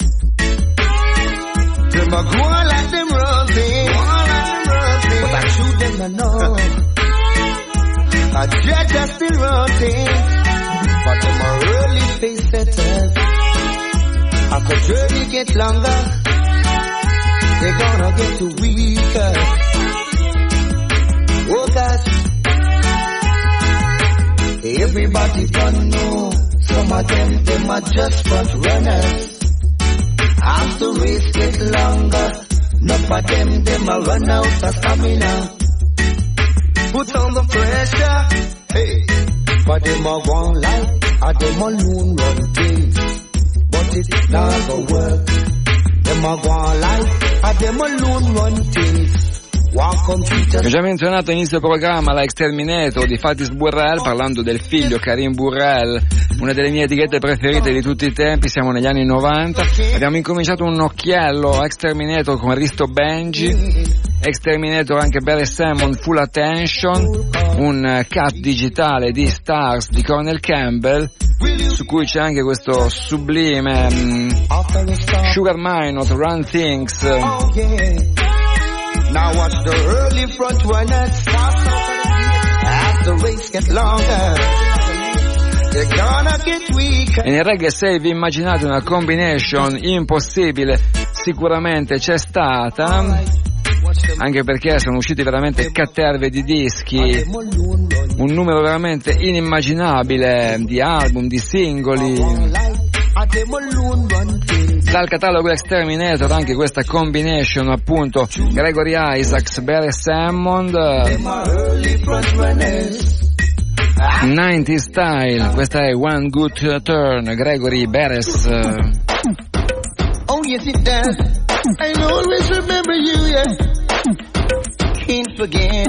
Them a go on like them roses, but I shoot them I know. I judge are still rotting, but them a early face setters. As the journey gets longer, they're gonna get weaker. Oh gosh, everybody gonna know. Some of them, them are just front runners. As the race gets longer, enough of them, them a run out of stamina. Put on the pressure, hey, but them a one life, or them alone run things. But it not go work. Them a one life, or them alone run things. Ho già menzionato inizio programma la Exterminator di Fatis Burrell, parlando del figlio Karim Burrell, una delle mie etichette preferite di tutti i tempi. Siamo negli anni novanta, abbiamo incominciato un occhiello Exterminator con Risto Benji, Exterminator anche Barry Salmon Full Attention, un cut digitale di Stars di Colonel Campbell, su cui c'è anche questo sublime um, Sugar Minot Run Things. Now watch the early front runners. As the race gets longer, they're gonna get weaker. E nel reggae, se vi immaginate una combination impossibile, sicuramente c'è stata, anche perché sono usciti veramente caterve di dischi, un numero veramente inimmaginabile di album, di singoli. Dal catalogo Exterminator anche questa combination, appunto, Gregory Isaacs, Barry Salmon, novanta Style, questa è One Good Turn, Gregory Beres. Oh yes it does, I'll always remember you, yeah, can't forget.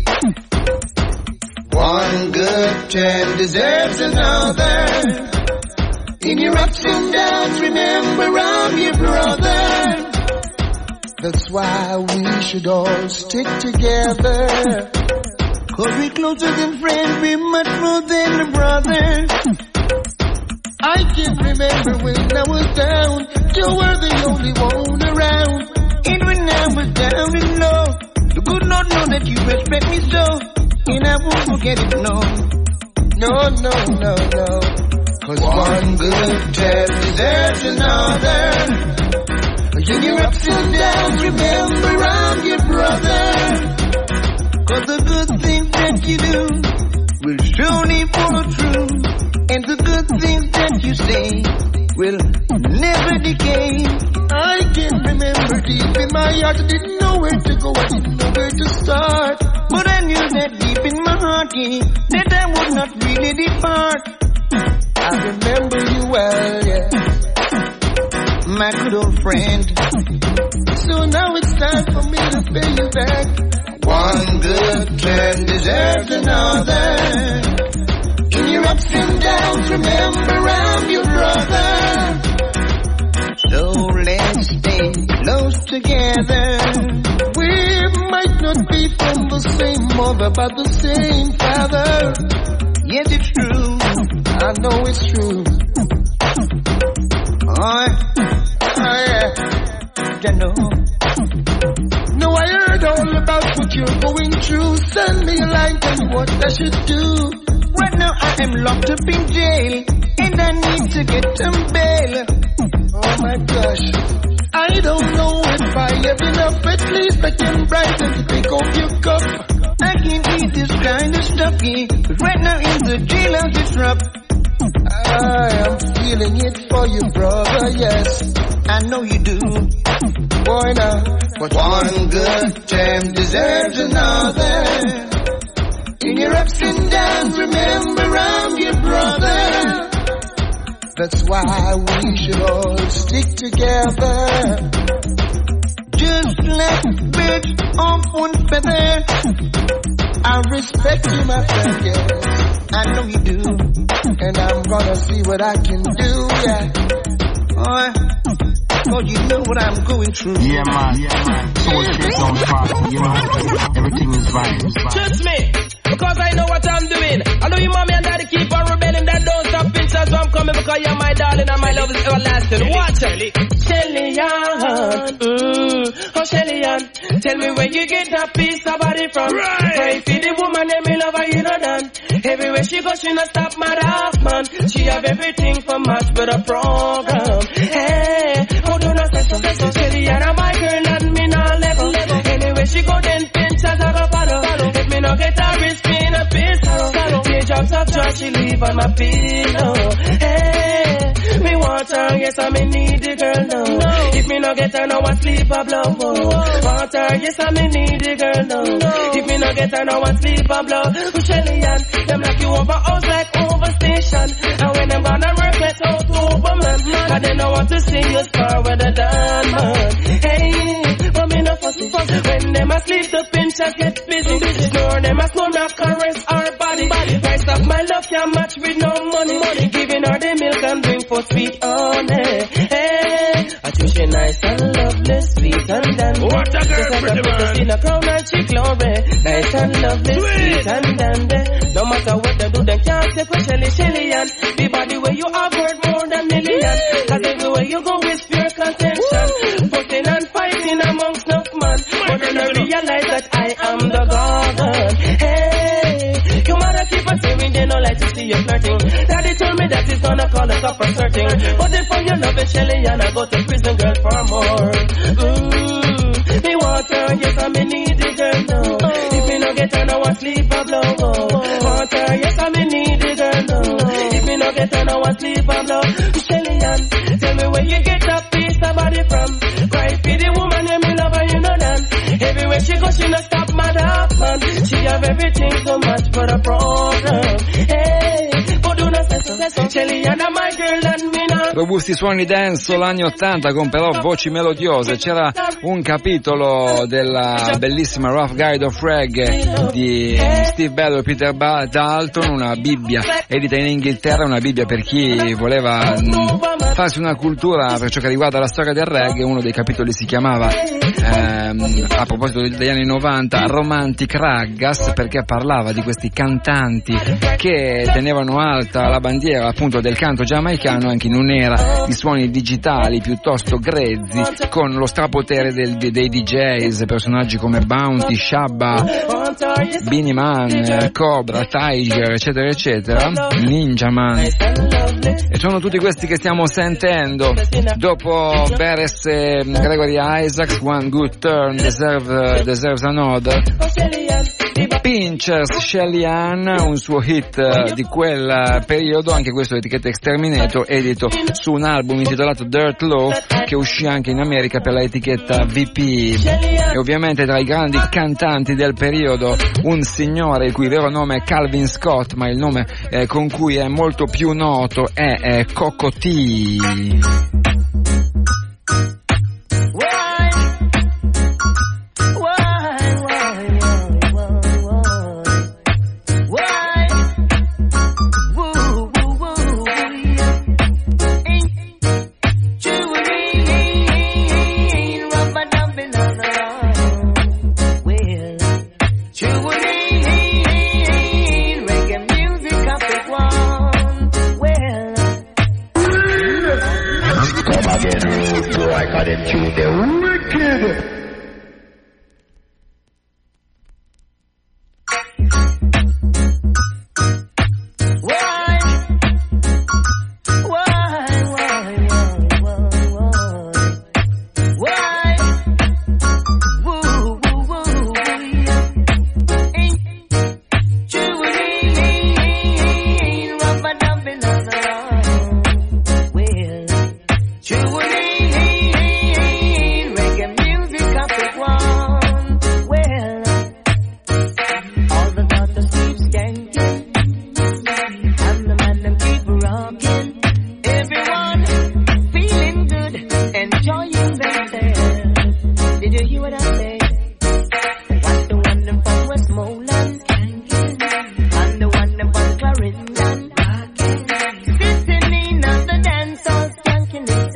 One good turn deserves another. In your ups and downs, remember I'm your brother. That's why we should all stick together. Cause we're closer than friends, we're much more than a brother. I can remember when I was down, you were the only one around. And when I was down and low, you could not know that you respect me so. And I won't forget it, no. No, no, no, no. Cause one good turn deserves another. In your ups and downs, remember I'm your brother. Cause the good things that you do will surely follow through. And the good things that you say will never decay. I can remember deep in my heart, I didn't know where to go, I didn't know where to start. But I knew that deep in my heart, yeah, that I would not really depart. I remember you well, yeah, my good old friend. So now it's time for me to pay you back. One good turn deserves another. In your ups and downs, remember I'm your brother. So let's stay close together. We might not be from the same mother, but the same father. Yes, it's true. I know it's true. I, I, you know. No, I heard all about what you're going through. Send me a line, tell me what I should do. Right now I am locked up in jail, and I need to get some bail. Oh my gosh, I don't know if I have enough. At least I can brighten to take off your cup. I can't eat this kind of stuff, yeah, but right now in the jailhouse it's rough. I am feeling it for you, brother, yes, I know you do. Boy, now, but one good turn deserves another. In your ups and downs, remember I'm your brother. That's why we should all stick together. Just like birds of one feather. I respect you, my friend, yeah. I know you do. And I'm gonna see what I can do, yeah. Oh, oh, you know what I'm going through. Yeah, man. Yeah, man. So straight down fast, you know. Everything is vibes. Trust me, because I know what I'm doing. I know your mommy and daddy keep on rebelling. That don't stop pinchers, so I'm coming because you're my darling and my love is everlasting. Watch it. Shelly-Ann, mm, oh Shelly-Ann, tell me where you get that piece of body from. Right. If you the woman that me love her, you know done. Everywhere she goes, she not stop my rap, man. She have everything for much better program. Hey, oh do not say so. Shelly-Ann, I'm my girl and me not level. Anywhere she go, then pinchers I go follow. If me not get her wrist, me not pistol. Teardrops of joy she leave on my pillow. Hey, me want her, yes I me need the girl now. No. If me no get her, now I sleep a blow. Want her, yes I me need the girl now. No. If me no get her, now I sleep a blow. Shelly-Ann, them like you over house like over station. And when them gonna work, let out over man. Cause they know want to see you star with a done man. Hey, but me no fussy. When them asleep, the pinchers get busy. Snore them a snore, not caress our body. Price of my love can't match with no money. Money giving her the milk and drink for sweet honey. Hey, I think she nice and lovely, sweet and dandy. What a girl, pretty man. In a crown and she glory. Nice and lovely, sweet, sweet and dandy. No matter what they do, they can't take with Shelly, Shelly-Ann. The body where you have heard more than million. Cause everywhere you go is pure contention. Putting and fighting amongst enough man. But then I realize that I am the God. Hey, you mother keep on saying they don't like to see you flirting. Daddy told me that he's gonna call us up for certain. But if for your love, Shelly-Ann, I go to prison, girl, for more. Mmm, me want her, yes, I me need the girl now. If me no get her, now I sleep a blow. Want her, yes, I me need the girl now. If me no get her, now I sleep a blow. Shelly-Ann, tell me where you get that piece of body from. Cry for the woman, yeah, me love her, you know that. Everywhere she goes, she no stop mad up, man. She have everything so much for a program. Hey, but do not say so. Shelly-Ann, my girl and me now. Robusti suoni dancehall anni ottanta con però voci melodiose. C'era un capitolo della bellissima Rough Guide of Reggae di Steve Bello e Peter Dalton, una Bibbia edita in Inghilterra, una Bibbia per chi voleva farsi una cultura per ciò che riguarda la storia del reggae. Uno dei capitoli si chiamava ehm, a proposito degli anni novanta Romantic Raggas, perché parlava di questi cantanti che tenevano alta la bandiera appunto del canto giamaicano anche in un'era di suoni digitali piuttosto grezzi, con lo strapotere del, dei D Js, personaggi come Bounty, Shabba, Beenie Man, Cobra, Tiger, eccetera eccetera, Ninja Man, e sono tutti questi che stiamo sentendo. Dopo Beres e Gregory Isaacs, One Good Turn deserve, Deserves Another, Pinchers, Shelly-Ann, un suo hit di quel periodo, anche questo etichetta Exterminator, edito su un album intitolato Dirt Low, che uscì anche in America per la etichetta V P. E ovviamente tra i grandi cantanti del periodo un signore il cui vero nome è Calvin Scott, ma il nome eh, con cui è molto più noto è, è Coco T.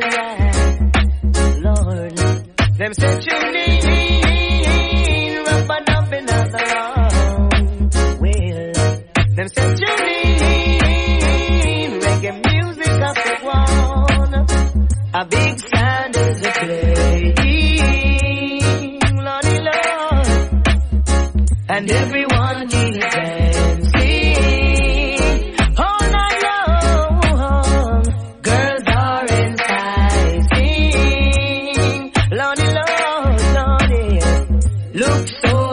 Lord, them say tune in, rub and up in the round. Well, them say tune in, reggae music of the one. A big sound is a playing, Lordy Lord, and everyone is dancing all night long. Girls are enticing, Lordy Lord, Lordy, look so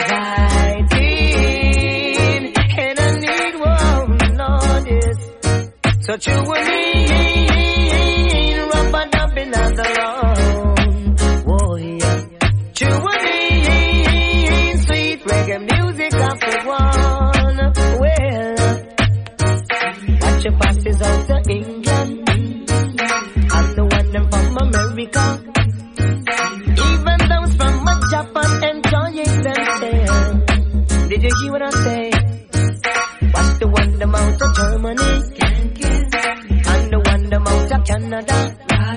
inviting, and I need one, Lordy, so you will need rub and up in the round. Oh yeah, you will need sweet reggae music of the one. Well, watch your passes out to England, and the one them from America, even those from Japan enjoying themselves. Did you hear what I say? Watch the one them out of Germany, and the one them out of Canada.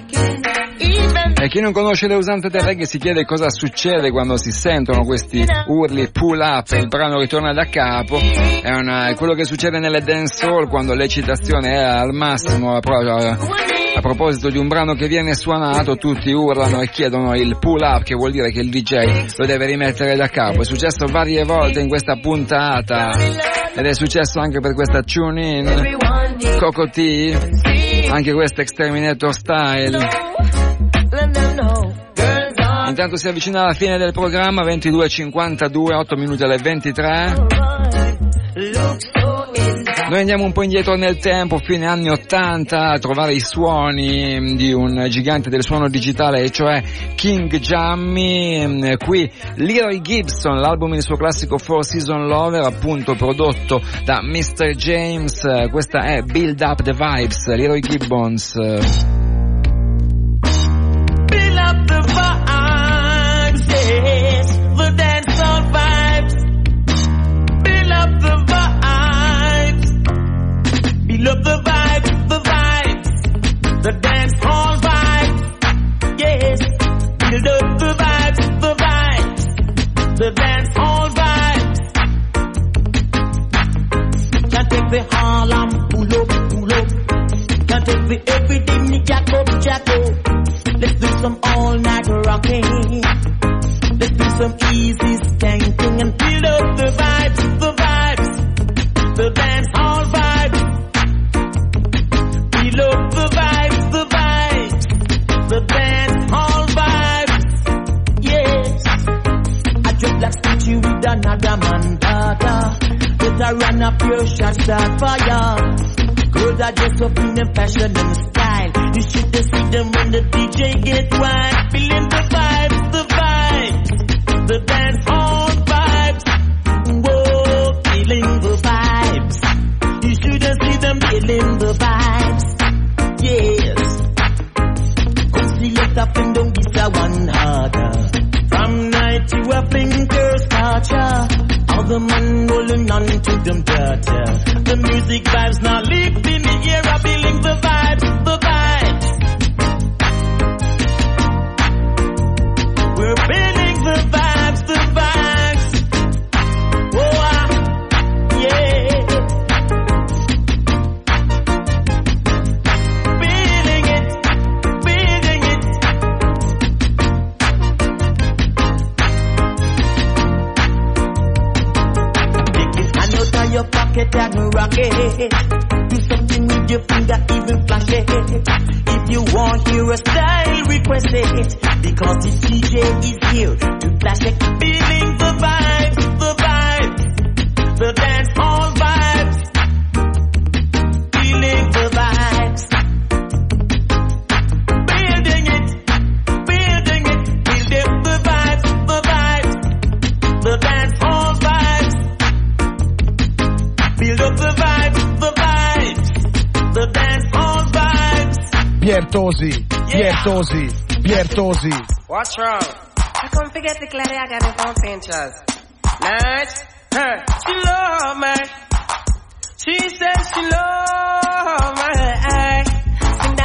E chi non conosce le usanze del reggae si chiede cosa succede quando si sentono questi urli pull up e il brano ritorna da capo. È, una, è quello che succede nelle dancehall quando l'eccitazione è al massimo. A, a proposito di un brano che viene suonato, tutti urlano e chiedono il pull up, che vuol dire che il D J lo deve rimettere da capo. È successo varie volte in questa puntata ed è successo anche per questa tune in Coco T, anche questa Exterminator Style. Intanto si avvicina alla fine del programma, ventidue e cinquantadue, otto minuti alle ventitré. Noi andiamo un po' indietro nel tempo, fine anni ottanta, a trovare i suoni di un gigante del suono digitale, e cioè King Jammy. Qui Leroy Gibson, l'album il suo classico Four Season Lover, appunto prodotto da mister James. Questa è Build Up the Vibes, Leroy Gibbons. Build up the vibes, yes, the dancehall vibes. Build up the vibes, build up the vibes, the vibes, the dancehall vibes, yes. Build up the vibes, the vibes, the dancehall vibes. Can't take the Harlem, pull up, pull up. Can't take the everything, jack up, jack up. Let's do some all-night rocking. Let's do some easy skanking and build up the vibes, the vibes, the dance hall vibes. Build up the vibes, the vibes, the dance hall vibes. Yes, I just like statue with another man data. Better run up your shot, start fire. Girls are dressed up in their fashion and style. You should just see them when the D J get wild. Feeling the vibes, the vibes, the dance hall vibes. Whoa, feeling the vibes. You should just see them feeling the vibes. Yes. Come select up and don't give that one harder. From night to a finger starcher. All the man rolling on to them data. The music vibes now live in the era, feeling the vibes, the vibes. We're feeling the vibes, the vibes. Oh, ah, yeah. Feeling it, feeling it. Take it hand out of your pocket and rock it. Do something with your finger, even flash it. If you want hear a style, request it. Because the D J is here to flash it. Feeling the vibes, the vibes, the dance hall vibes. Feeling the vibes. Building it, building it. Build up the vibes, the vibes, the dance hall vibes. Build up the vibes, the vibes, the dance hall vibes. Pier Tosi, Pier Tosi, Pier Tosi. What's wrong? I couldn't forget the clarity I got the phone pinchers. Nice. Huh. She love me. She said she love me. Sing down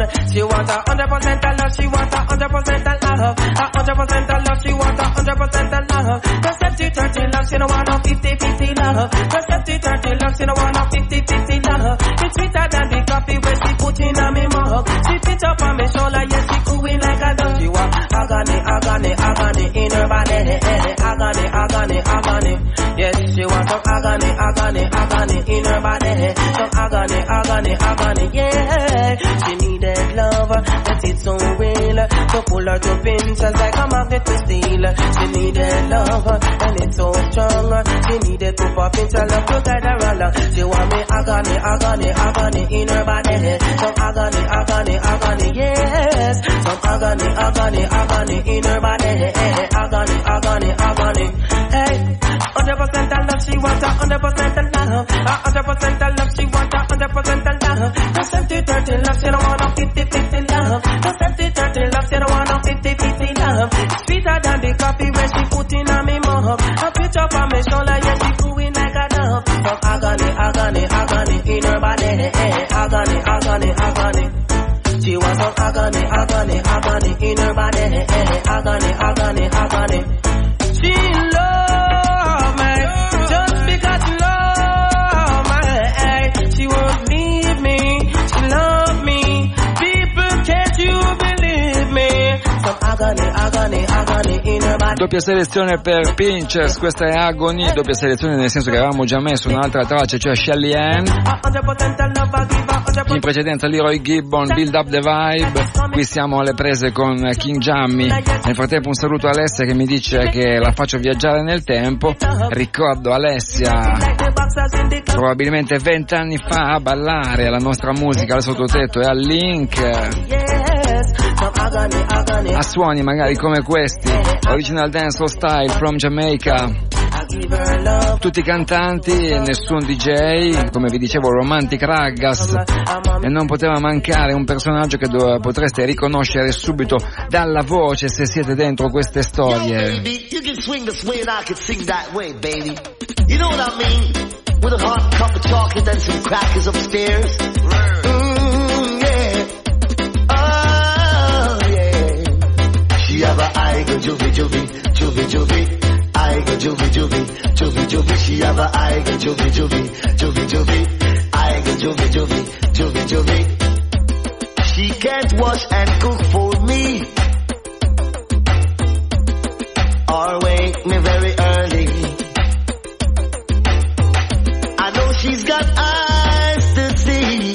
down. She want a hundred percent of love, she want a hundred percent of love. A hundred percent of love, she want a hundred percent of love. The seventy thirty love, she don't want no fifty fifty love. The seventy thirty love, she don't want no fifty fifty love. It's sweeter than the coffee when she put in on me mug. She fit up on me shoulder, yes, she cooing like a dove. She want agony, agony, agony in her body. Agony, agony, agony. Yes, she want some agony, agony, agony in her body. Some agony, agony, agony, yeah. She needed love, but it's so real. So pull her to pinches like a magnet to steel. She needed love, and it's so strong. She needed to pop pinch her love to guide her along. She want me agony, agony, agony in her body. Some agony, agony, agony, yes. Some agony, agony, agony in her body. Agony, agony, agony. Hey, hundred percent of love, she want a hundred percent of love. A hundred percent of love, she want a hundred percent of love. The seventy thirty love, she don't want no fifty fifty love. The seventy thirty love, she don't want no fifty fifty love. It's sweeter than the coffee when she put in on me mug. I pitch up on me shoulder, yeah, she cooing like a dove. Some agony, agony, agony in her body. Agony, agony, agony. She wants some agony, agony, agony in her body. Agony, agony, agony. She love me just because she love me. She won't leave me. She love me. People, can't you believe me? Some agony, agony, agony in her body. Doppia selezione per Pinchers, questa è Agony, doppia selezione nel senso che avevamo già messo un'altra traccia, cioè Shelly Ann. In precedenza Leroy Gibbon, Build Up the Vibe. Qui siamo alle prese con King Jammy. Nel frattempo un saluto a Alessia che mi dice che la faccio viaggiare nel tempo. Ricordo Alessia probabilmente vent'anni fa a ballare la nostra musica al sottotetto e al Link, a suoni magari come questi, Original Dancehall Style from Jamaica. Tutti cantanti, nessun D J, come vi dicevo Romantic Raggas, e non poteva mancare un personaggio che do- potreste riconoscere subito dalla voce se siete dentro queste storie. You can swing the swing, I can sing that way, baby. You know what I mean? With a hot cup of chocolate and some crackers upstairs. Mm, yeah. Oh, yeah. She have a eye go juvie, juvie, juvie, juvie. I go juvie, juvie, juvie, juvie. She have a eye go juvie, juvie, juvie, juvie. I go juvie, juvie, juvie, juvie. She can't wash and cook for me, or wake me very early. I know she's got eyes to see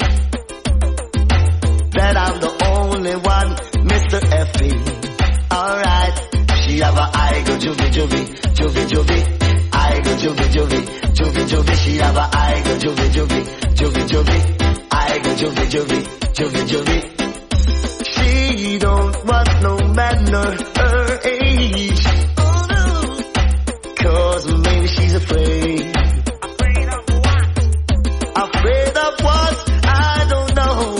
that I'm the only one, Mister Effie. Alright, she have a eye go juvie, juvie, juvie, juvie. I go juvie, juvie, juvie, juvie. She have a eye go juvie, juvie, juvie, juvie. I go juvie, juvie, juvie, juvie. She don't want no man or her age. Oh no, cause maybe she's afraid. Afraid of what? I don't know.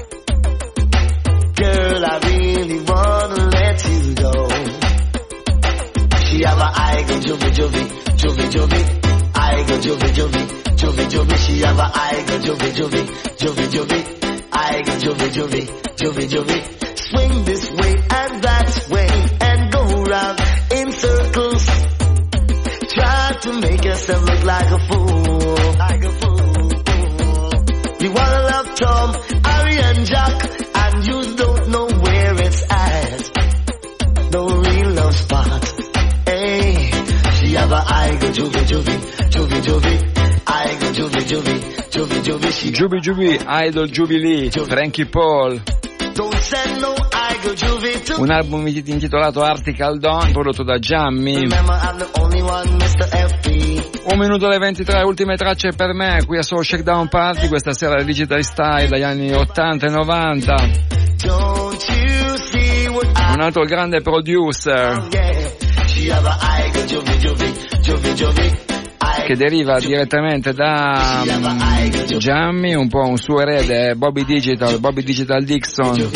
Girl, I really wanna let you go. She have a eye go juvie, juvie, juvie, juvie. I go juvie, juvie, juvie, juvie. She have a eye go juvie, juvie, juvie, juvie. I go juvie, juvie, juvie, juvie. Swing this way and that way and go round in circles. Try to make yourself look like a fool. Like a fool. You wanna love Tom, Harry and Jack, and you don't know where it's at. The real love spot. Hey, she have a eye go juvie, juvie, juvie, juvie. I go juvie, juvie, juvie, juvie. She Juvie Juvie, Idol Jubilee, Frankie Paul. don't send no I go juvie to. Un album intitolato Article Dawn, prodotto da Jammy. Remember I'm the only one, Mister F B. Un minuto alle ventitré, ultime tracce per me, qui a Soul Shakedown Party, questa sera Digital Style dagli anni ottanta e novanta. Don't you see what I Un altro grande producer yeah. She have a I go juvie, juvie, juvie, juvie. che deriva direttamente da um, Jammy, un po' un suo erede, Bobby Digital, Bobby Digital Dixon.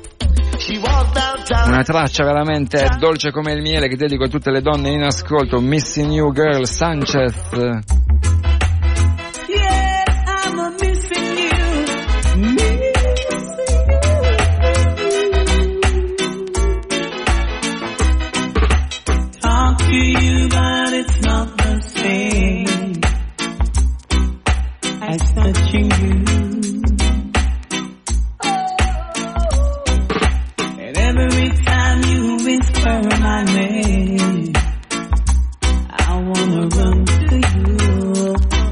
Una traccia veramente dolce come il miele che dedico a tutte le donne in ascolto, Missing You Girl Sanchez. Yeah, I'm a missing you, missing you. Every time you whisper my name, I wanna run to you.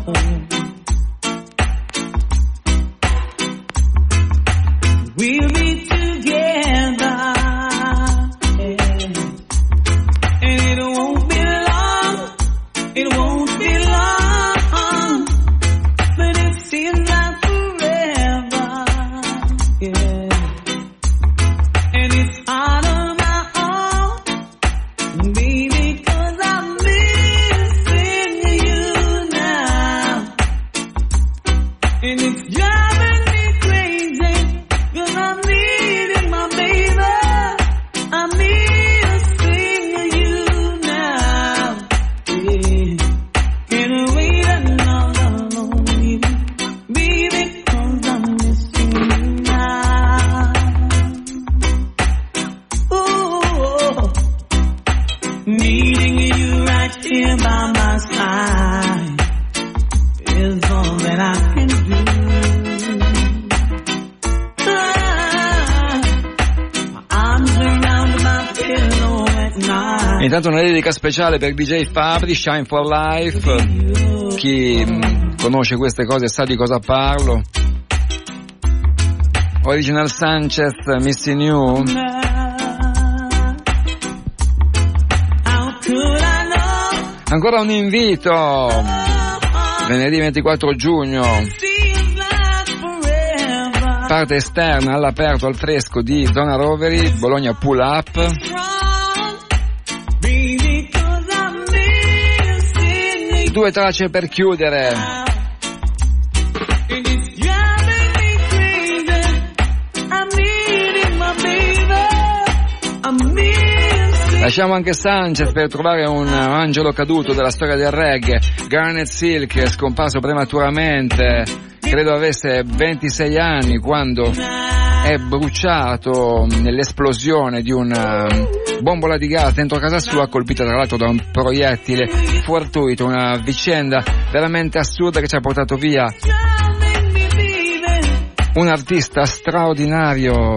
We'll be together, yeah. And it won't be long, it won't be long, but it seems like forever, yeah. And it's out of my own, baby, 'cause I'm missing you now, and it's driving me crazy. 'Cause I'm needing my baby, I'm missing you now, yeah. Can't wait another long, baby, 'cause I'm missing you now. Ooh, needing you right here by my side is all that I can do. Intanto una dedica speciale per D J Fabri, Shine for Life. Chi mh, conosce queste cose sa di cosa parlo. Original Sanchez, Missing You. Ancora un invito, venerdì ventiquattro giugno, parte esterna all'aperto, al fresco di Zona Roveri, Bologna Pull Up. Due tracce per chiudere. Lasciamo anche Sanchez per trovare un angelo caduto della storia del reggae, Garnet Silk, scomparso prematuramente, credo avesse ventisei anni quando è bruciato nell'esplosione di una bombola di gas dentro casa sua, colpita tra l'altro da un proiettile fortuito, una vicenda veramente assurda che ci ha portato via un artista straordinario.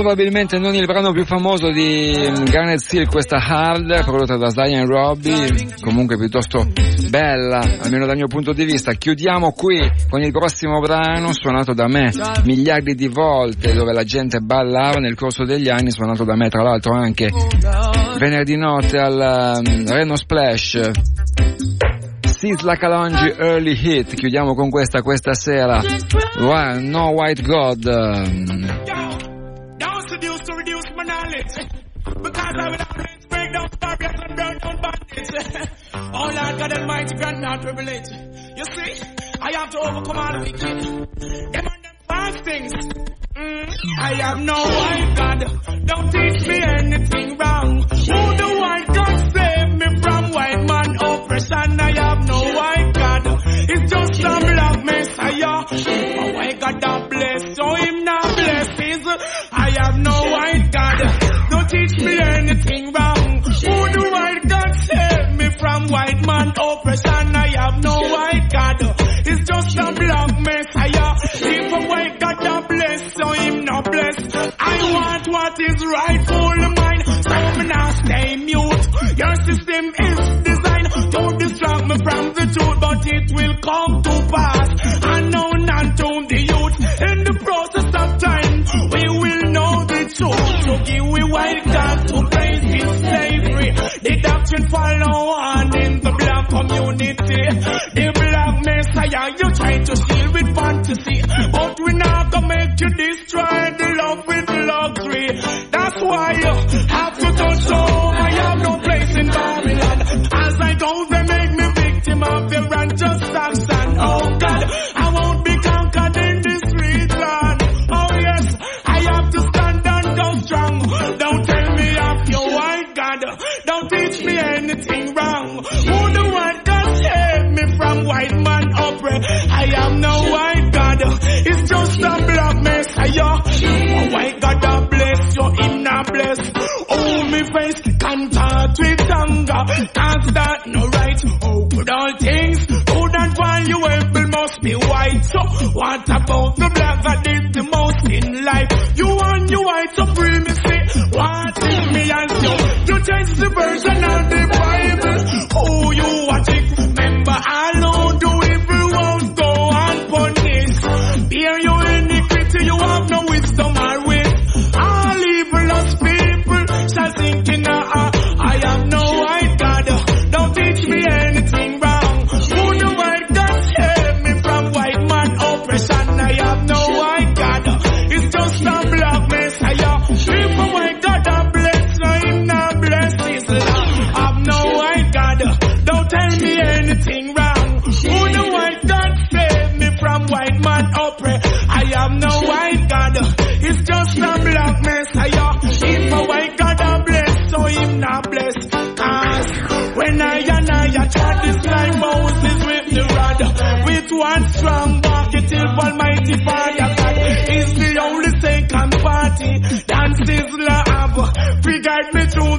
probabilmente non il brano più famoso di Garnet Steel, questa Hard, prodotta da Sly and Robbie, comunque piuttosto bella, almeno dal mio punto di vista. Chiudiamo qui con il prossimo brano, suonato da me miliardi di volte, dove la gente ballava nel corso degli anni, suonato da me tra l'altro anche venerdì notte al um, Reno Splash. Sizzla Kalonji Early Hit. Chiudiamo con questa questa sera. Wow, No White God. Don't seduce to reduce my knowledge, because I will always break down barriers and burn down bandits. Oh Lord God Almighty, grant me our privilege. You see, I have to overcome all the wicked. Them and them fast things. Mm, I have no white God. Don't teach me anything wrong. Who the white God save me from white man oppression? I have no white God. It's just a black messiah. Oh white God that bless, so him not blesses. I have no white God. Don't teach me anything wrong. Who the white God save me from white man oppression? I have no white God. It's just a black messiah. If a white God that bless, so him not bless. I want what is rightful mine, so me not stay mute. Your system is designed to distract me from the truth, but it will come to pass. Unknown unto the youth. In the process of time, we will know the truth. So give we white God to praise his slavery. The doctrine follow on in the black community. The black messiah you try to steal with fantasy, but we not gonna make you destroy the love with luxury. That's why you have to touch home. I have no place in Babylon. As I go, they make me victim of their unjust action. Oh God, I won't be conquered in this street land. Oh yes, I have to stand and go strong. Don't tell me of your white God. Don't teach me anything wrong. Who the white God save me from white man oppress? I am no white God. It's just a black messiah. A white God that bless you, him not bless. Oh, me face contact with anger, cause that no right. Oh, good all things, good and valuable must be white. So, what about the black that is the most in life? You want your white supremacy. What is me and you? You change the version of the Bible. Oh, you watch it. Remember, alone do evil won't go unpunished. Bear your iniquity, you have no wisdom or wit. All evilous people shall sink in a uh, I have no white God. Don't teach me anything wrong. Who the white God save me from white man oppression? I have no white God. It's just a black messiah. If a white God that bless, so him not bless his love. Have no white God. Don't tell me anything wrong. Who the white God save me from white man oppress? I have no white God. It's just a black messiah. If a white God that bless, so him not bless. Cause when I and I trod this like Moses with the rod, with one strong bucket till Almighty Father God is the only second party. Dan Sizzla have, we guide me through